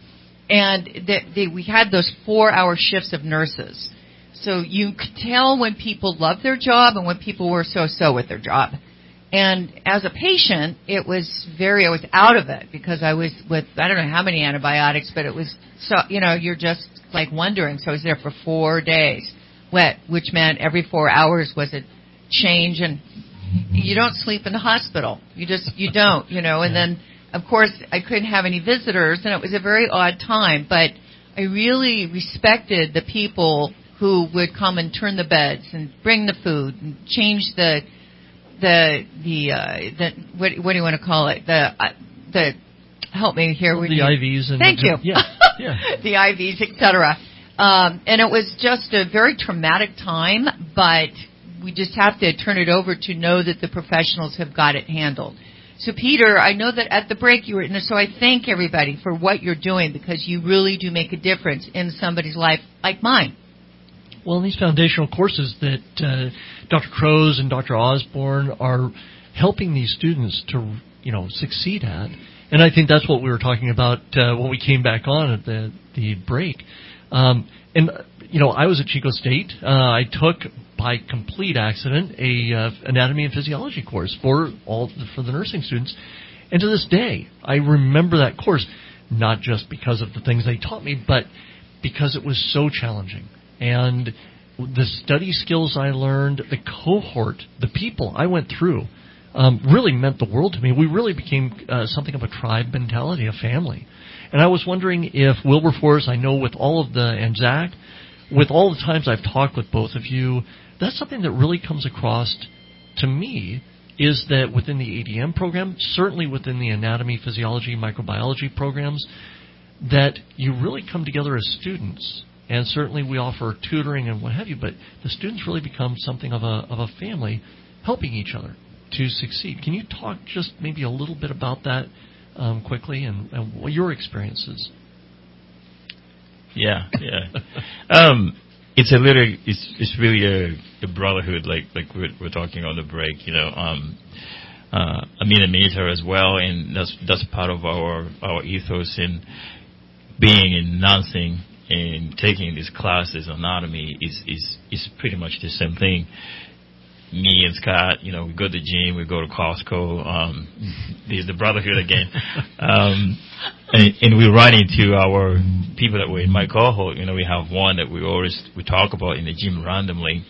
And they, they, we had those four-hour shifts of nurses. So you could tell when people loved their job and when people were so-so with their job. And as a patient, it was very, I was out of it because I was with, I don't know how many antibiotics, but it was so, you know, you're just like wondering. So I was there for four days, wet, which meant every four hours was a change. And you don't sleep in the hospital. You just, you don't, you know. And then, of course, I couldn't have any visitors, and it was a very odd time. But I really respected the people who would come and turn the beds and bring the food and change the, the the uh the what what do you want to call it the uh, the help me here well, the you, I Vs and thank the, you yeah yeah the I Vs et cetera um and it was just a very traumatic time, but we just have to turn it over to know that the professionals have got it handled. So Peter, I know that at the break you were so I thank everybody for what you're doing because you really do make a difference in somebody's life like mine. Well, in these foundational courses that uh, Doctor Crows and Doctor Osborne are helping these students to, you know, succeed at, and I think that's what we were talking about uh, when we came back on at the the break. Um, and you know, I was at Chico State. Uh, I took by complete accident a uh, anatomy and physiology course for all for the nursing students, and to this day, I remember that course not just because of the things they taught me, but because it was so challenging. And the study skills I learned, the cohort, the people I went through, um, really meant the world to me. We really became uh, something of a tribe mentality, a family. And I was wondering if Wilberforce, I know with all of the, and Zach, with all the times I've talked with both of you, that's something that really comes across to me, is that within the A D M program, certainly within the anatomy, physiology, microbiology programs, that you really come together as students And certainly we offer tutoring and what have you, but the students really become something of a of a family, helping each other to succeed. Can you talk just maybe a little bit about that um, quickly and, and what your experiences? Yeah, yeah. um, it's a little, it's it's really a, a brotherhood, like like we're, we're talking on the break. You know, um, uh, I'm in the military as well, and that's that's part of our our ethos in being in nursing. And taking these classes, anatomy is, is is pretty much the same thing. Me and Scott, you know, we go to the gym, we go to Costco. Um, there's the brotherhood again, um, and, and we run into our people that were in my cohort. You know, we have one that we always we talk about in the gym randomly.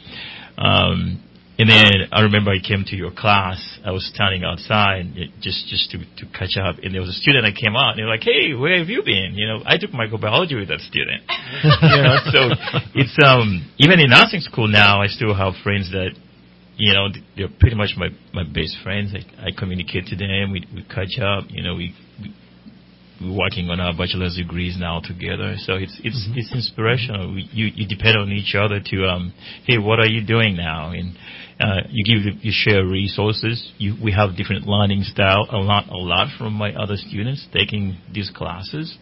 Um, and then I remember I came to your class. I was standing outside just just to, to catch up, and there was a student that came out. And they were like, "Hey, where have you been?" You know, I took microbiology with that student. You know, so it's um even in nursing school now, I still have friends that, you know, they're pretty much my my best friends. I, I communicate to them. We we catch up. You know, we. we We're working on our bachelor's degrees now together, so it's it's mm-hmm. it's inspirational. We, you you depend on each other to um hey, what are you doing now? And uh, you give you share resources. You we have different learning style. A lot a lot from my other students taking these classes,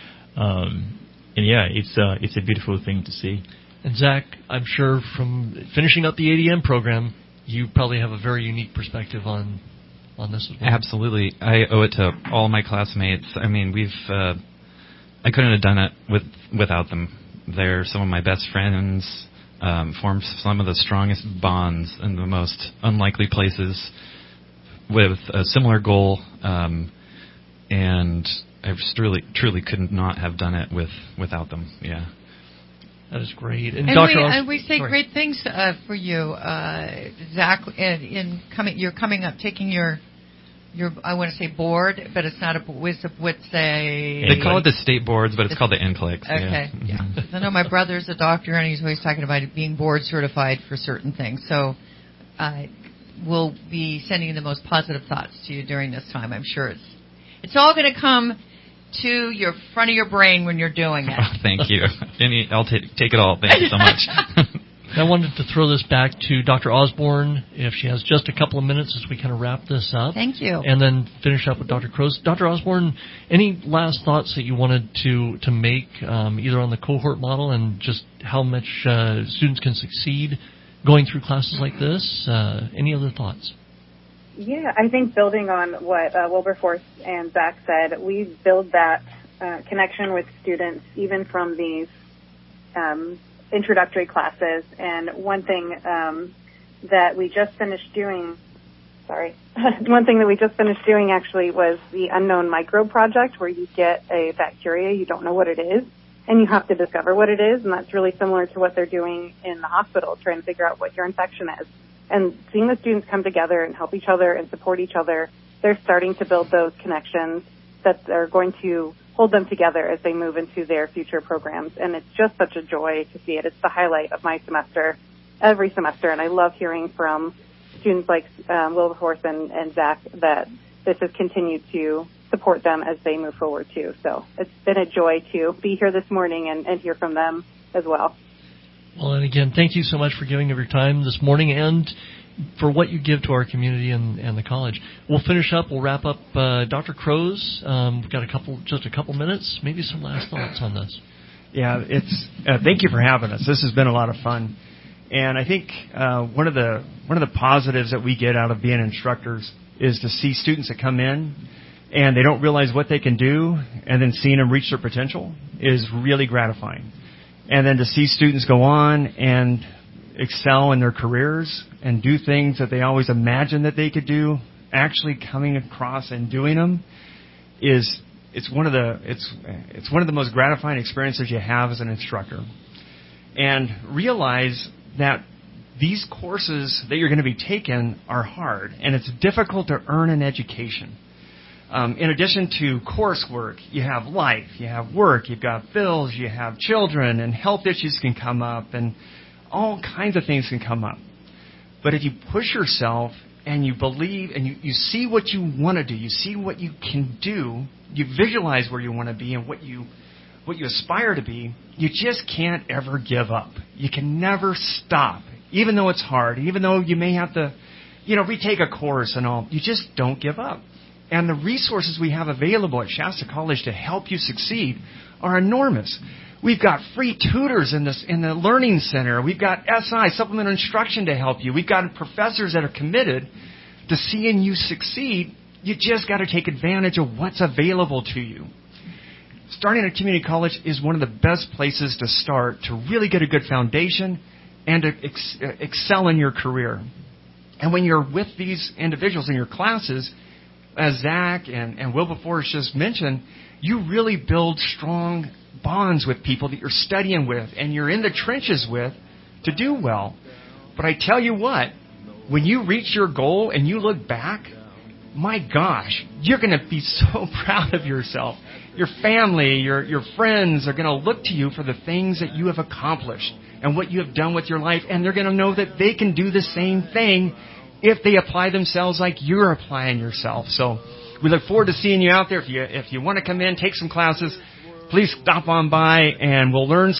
um, and yeah, it's uh it's a beautiful thing to see. And Zach, I'm sure from finishing up the A D M program, you probably have a very unique perspective on. On this as well. Absolutely. I owe it to all my classmates. I mean, we've, uh, I couldn't have done it with, without them. They're some of my best friends, um, formed some of the strongest bonds in the most unlikely places with a similar goal, um, and I just really, truly could not have done it with, without them. Yeah. That is great. And, and Doctor we, Os- and we say sorry. great things uh, for you, uh, Zach. In, in coming, you're coming up, taking your, your I want to say board, but it's not a what's a, what's a. They call it the state boards, but it's, it's called the N C L E X. Okay, yeah. yeah. I know my brother's a doctor, and he's always talking about being board certified for certain things. So, uh, we'll be sending the most positive thoughts to you during this time. I'm sure it's it's all going to come to your front of your brain when you're doing it. Oh, thank you. Any, I'll take take it all. Thank you so much. I wanted to throw this back to Doctor Osborne, if she has just a couple of minutes as we kind of wrap this up. Thank you. And then finish up with Doctor Crows. Doctor Osborne, any last thoughts that you wanted to, to make, um, either on the cohort model and just how much uh, students can succeed going through classes like this? Uh, any other thoughts? Yeah, I think building on what uh, Wilberforce and Zach said, we build that uh, connection with students even from these um, introductory classes. And one thing um, that we just finished doing, sorry, one thing that we just finished doing actually was the Unknown Microbe Project, where you get a bacteria, you don't know what it is, and you have to discover what it is. And that's really similar to what they're doing in the hospital, trying to figure out what your infection is. And seeing the students come together and help each other and support each other, they're starting to build those connections that are going to hold them together as they move into their future programs. And it's just such a joy to see it. It's the highlight of my semester, every semester. And I love hearing from students like um, Wilberforce and, and Zach that this has continued to support them as they move forward too. So it's been a joy to be here this morning and, and hear from them as well. Well, and again, thank you so much for giving of your time this morning and for what you give to our community and, and the college. We'll finish up. We'll wrap up. Uh, Doctor Crows, um, we've got a couple, just a couple minutes. Maybe some last thoughts on this. Yeah, it's. Uh, thank you for having us. This has been a lot of fun, and I think uh, one of the one of the positives that we get out of being instructors is to see students that come in and they don't realize what they can do, and then seeing them reach their potential is really gratifying. And then to see students go on and excel in their careers and do things that they always imagined that they could do, actually coming across and doing them, is it's one of the it's it's one of the most gratifying experiences you have as an instructor. And realize that these courses that you're going to be taking are hard, and it's difficult to earn an education. Um, in addition to coursework, you have life, you have work, you've got bills, you have children, and health issues can come up, and all kinds of things can come up. But if you push yourself and you believe and you, you see what you want to do, you see what you can do, you visualize where you want to be and what you what you aspire to be, you just can't ever give up. You can never stop, even though it's hard, even though you may have to, you know, retake a course and all. You just don't give up. And the resources we have available at Shasta College to help you succeed are enormous. We've got free tutors in this in the Learning Center. We've got S I, supplemental instruction, to help you. We've got professors that are committed to seeing you succeed. You just got to take advantage of what's available to you. Starting at community college is one of the best places to start to really get a good foundation and to ex- excel in your career. And when you're with these individuals in your classes, as Zach and, and Wilberforce just mentioned, you really build strong bonds with people that you're studying with and you're in the trenches with to do well. But I tell you what, when you reach your goal and you look back, my gosh, you're going to be so proud of yourself. Your family, your, your friends are going to look to you for the things that you have accomplished and what you have done with your life, and they're going to know that they can do the same thing if they apply themselves like you're applying yourself. So we look forward to seeing you out there. If you if you want to come in, take some classes, please stop on by and we'll learn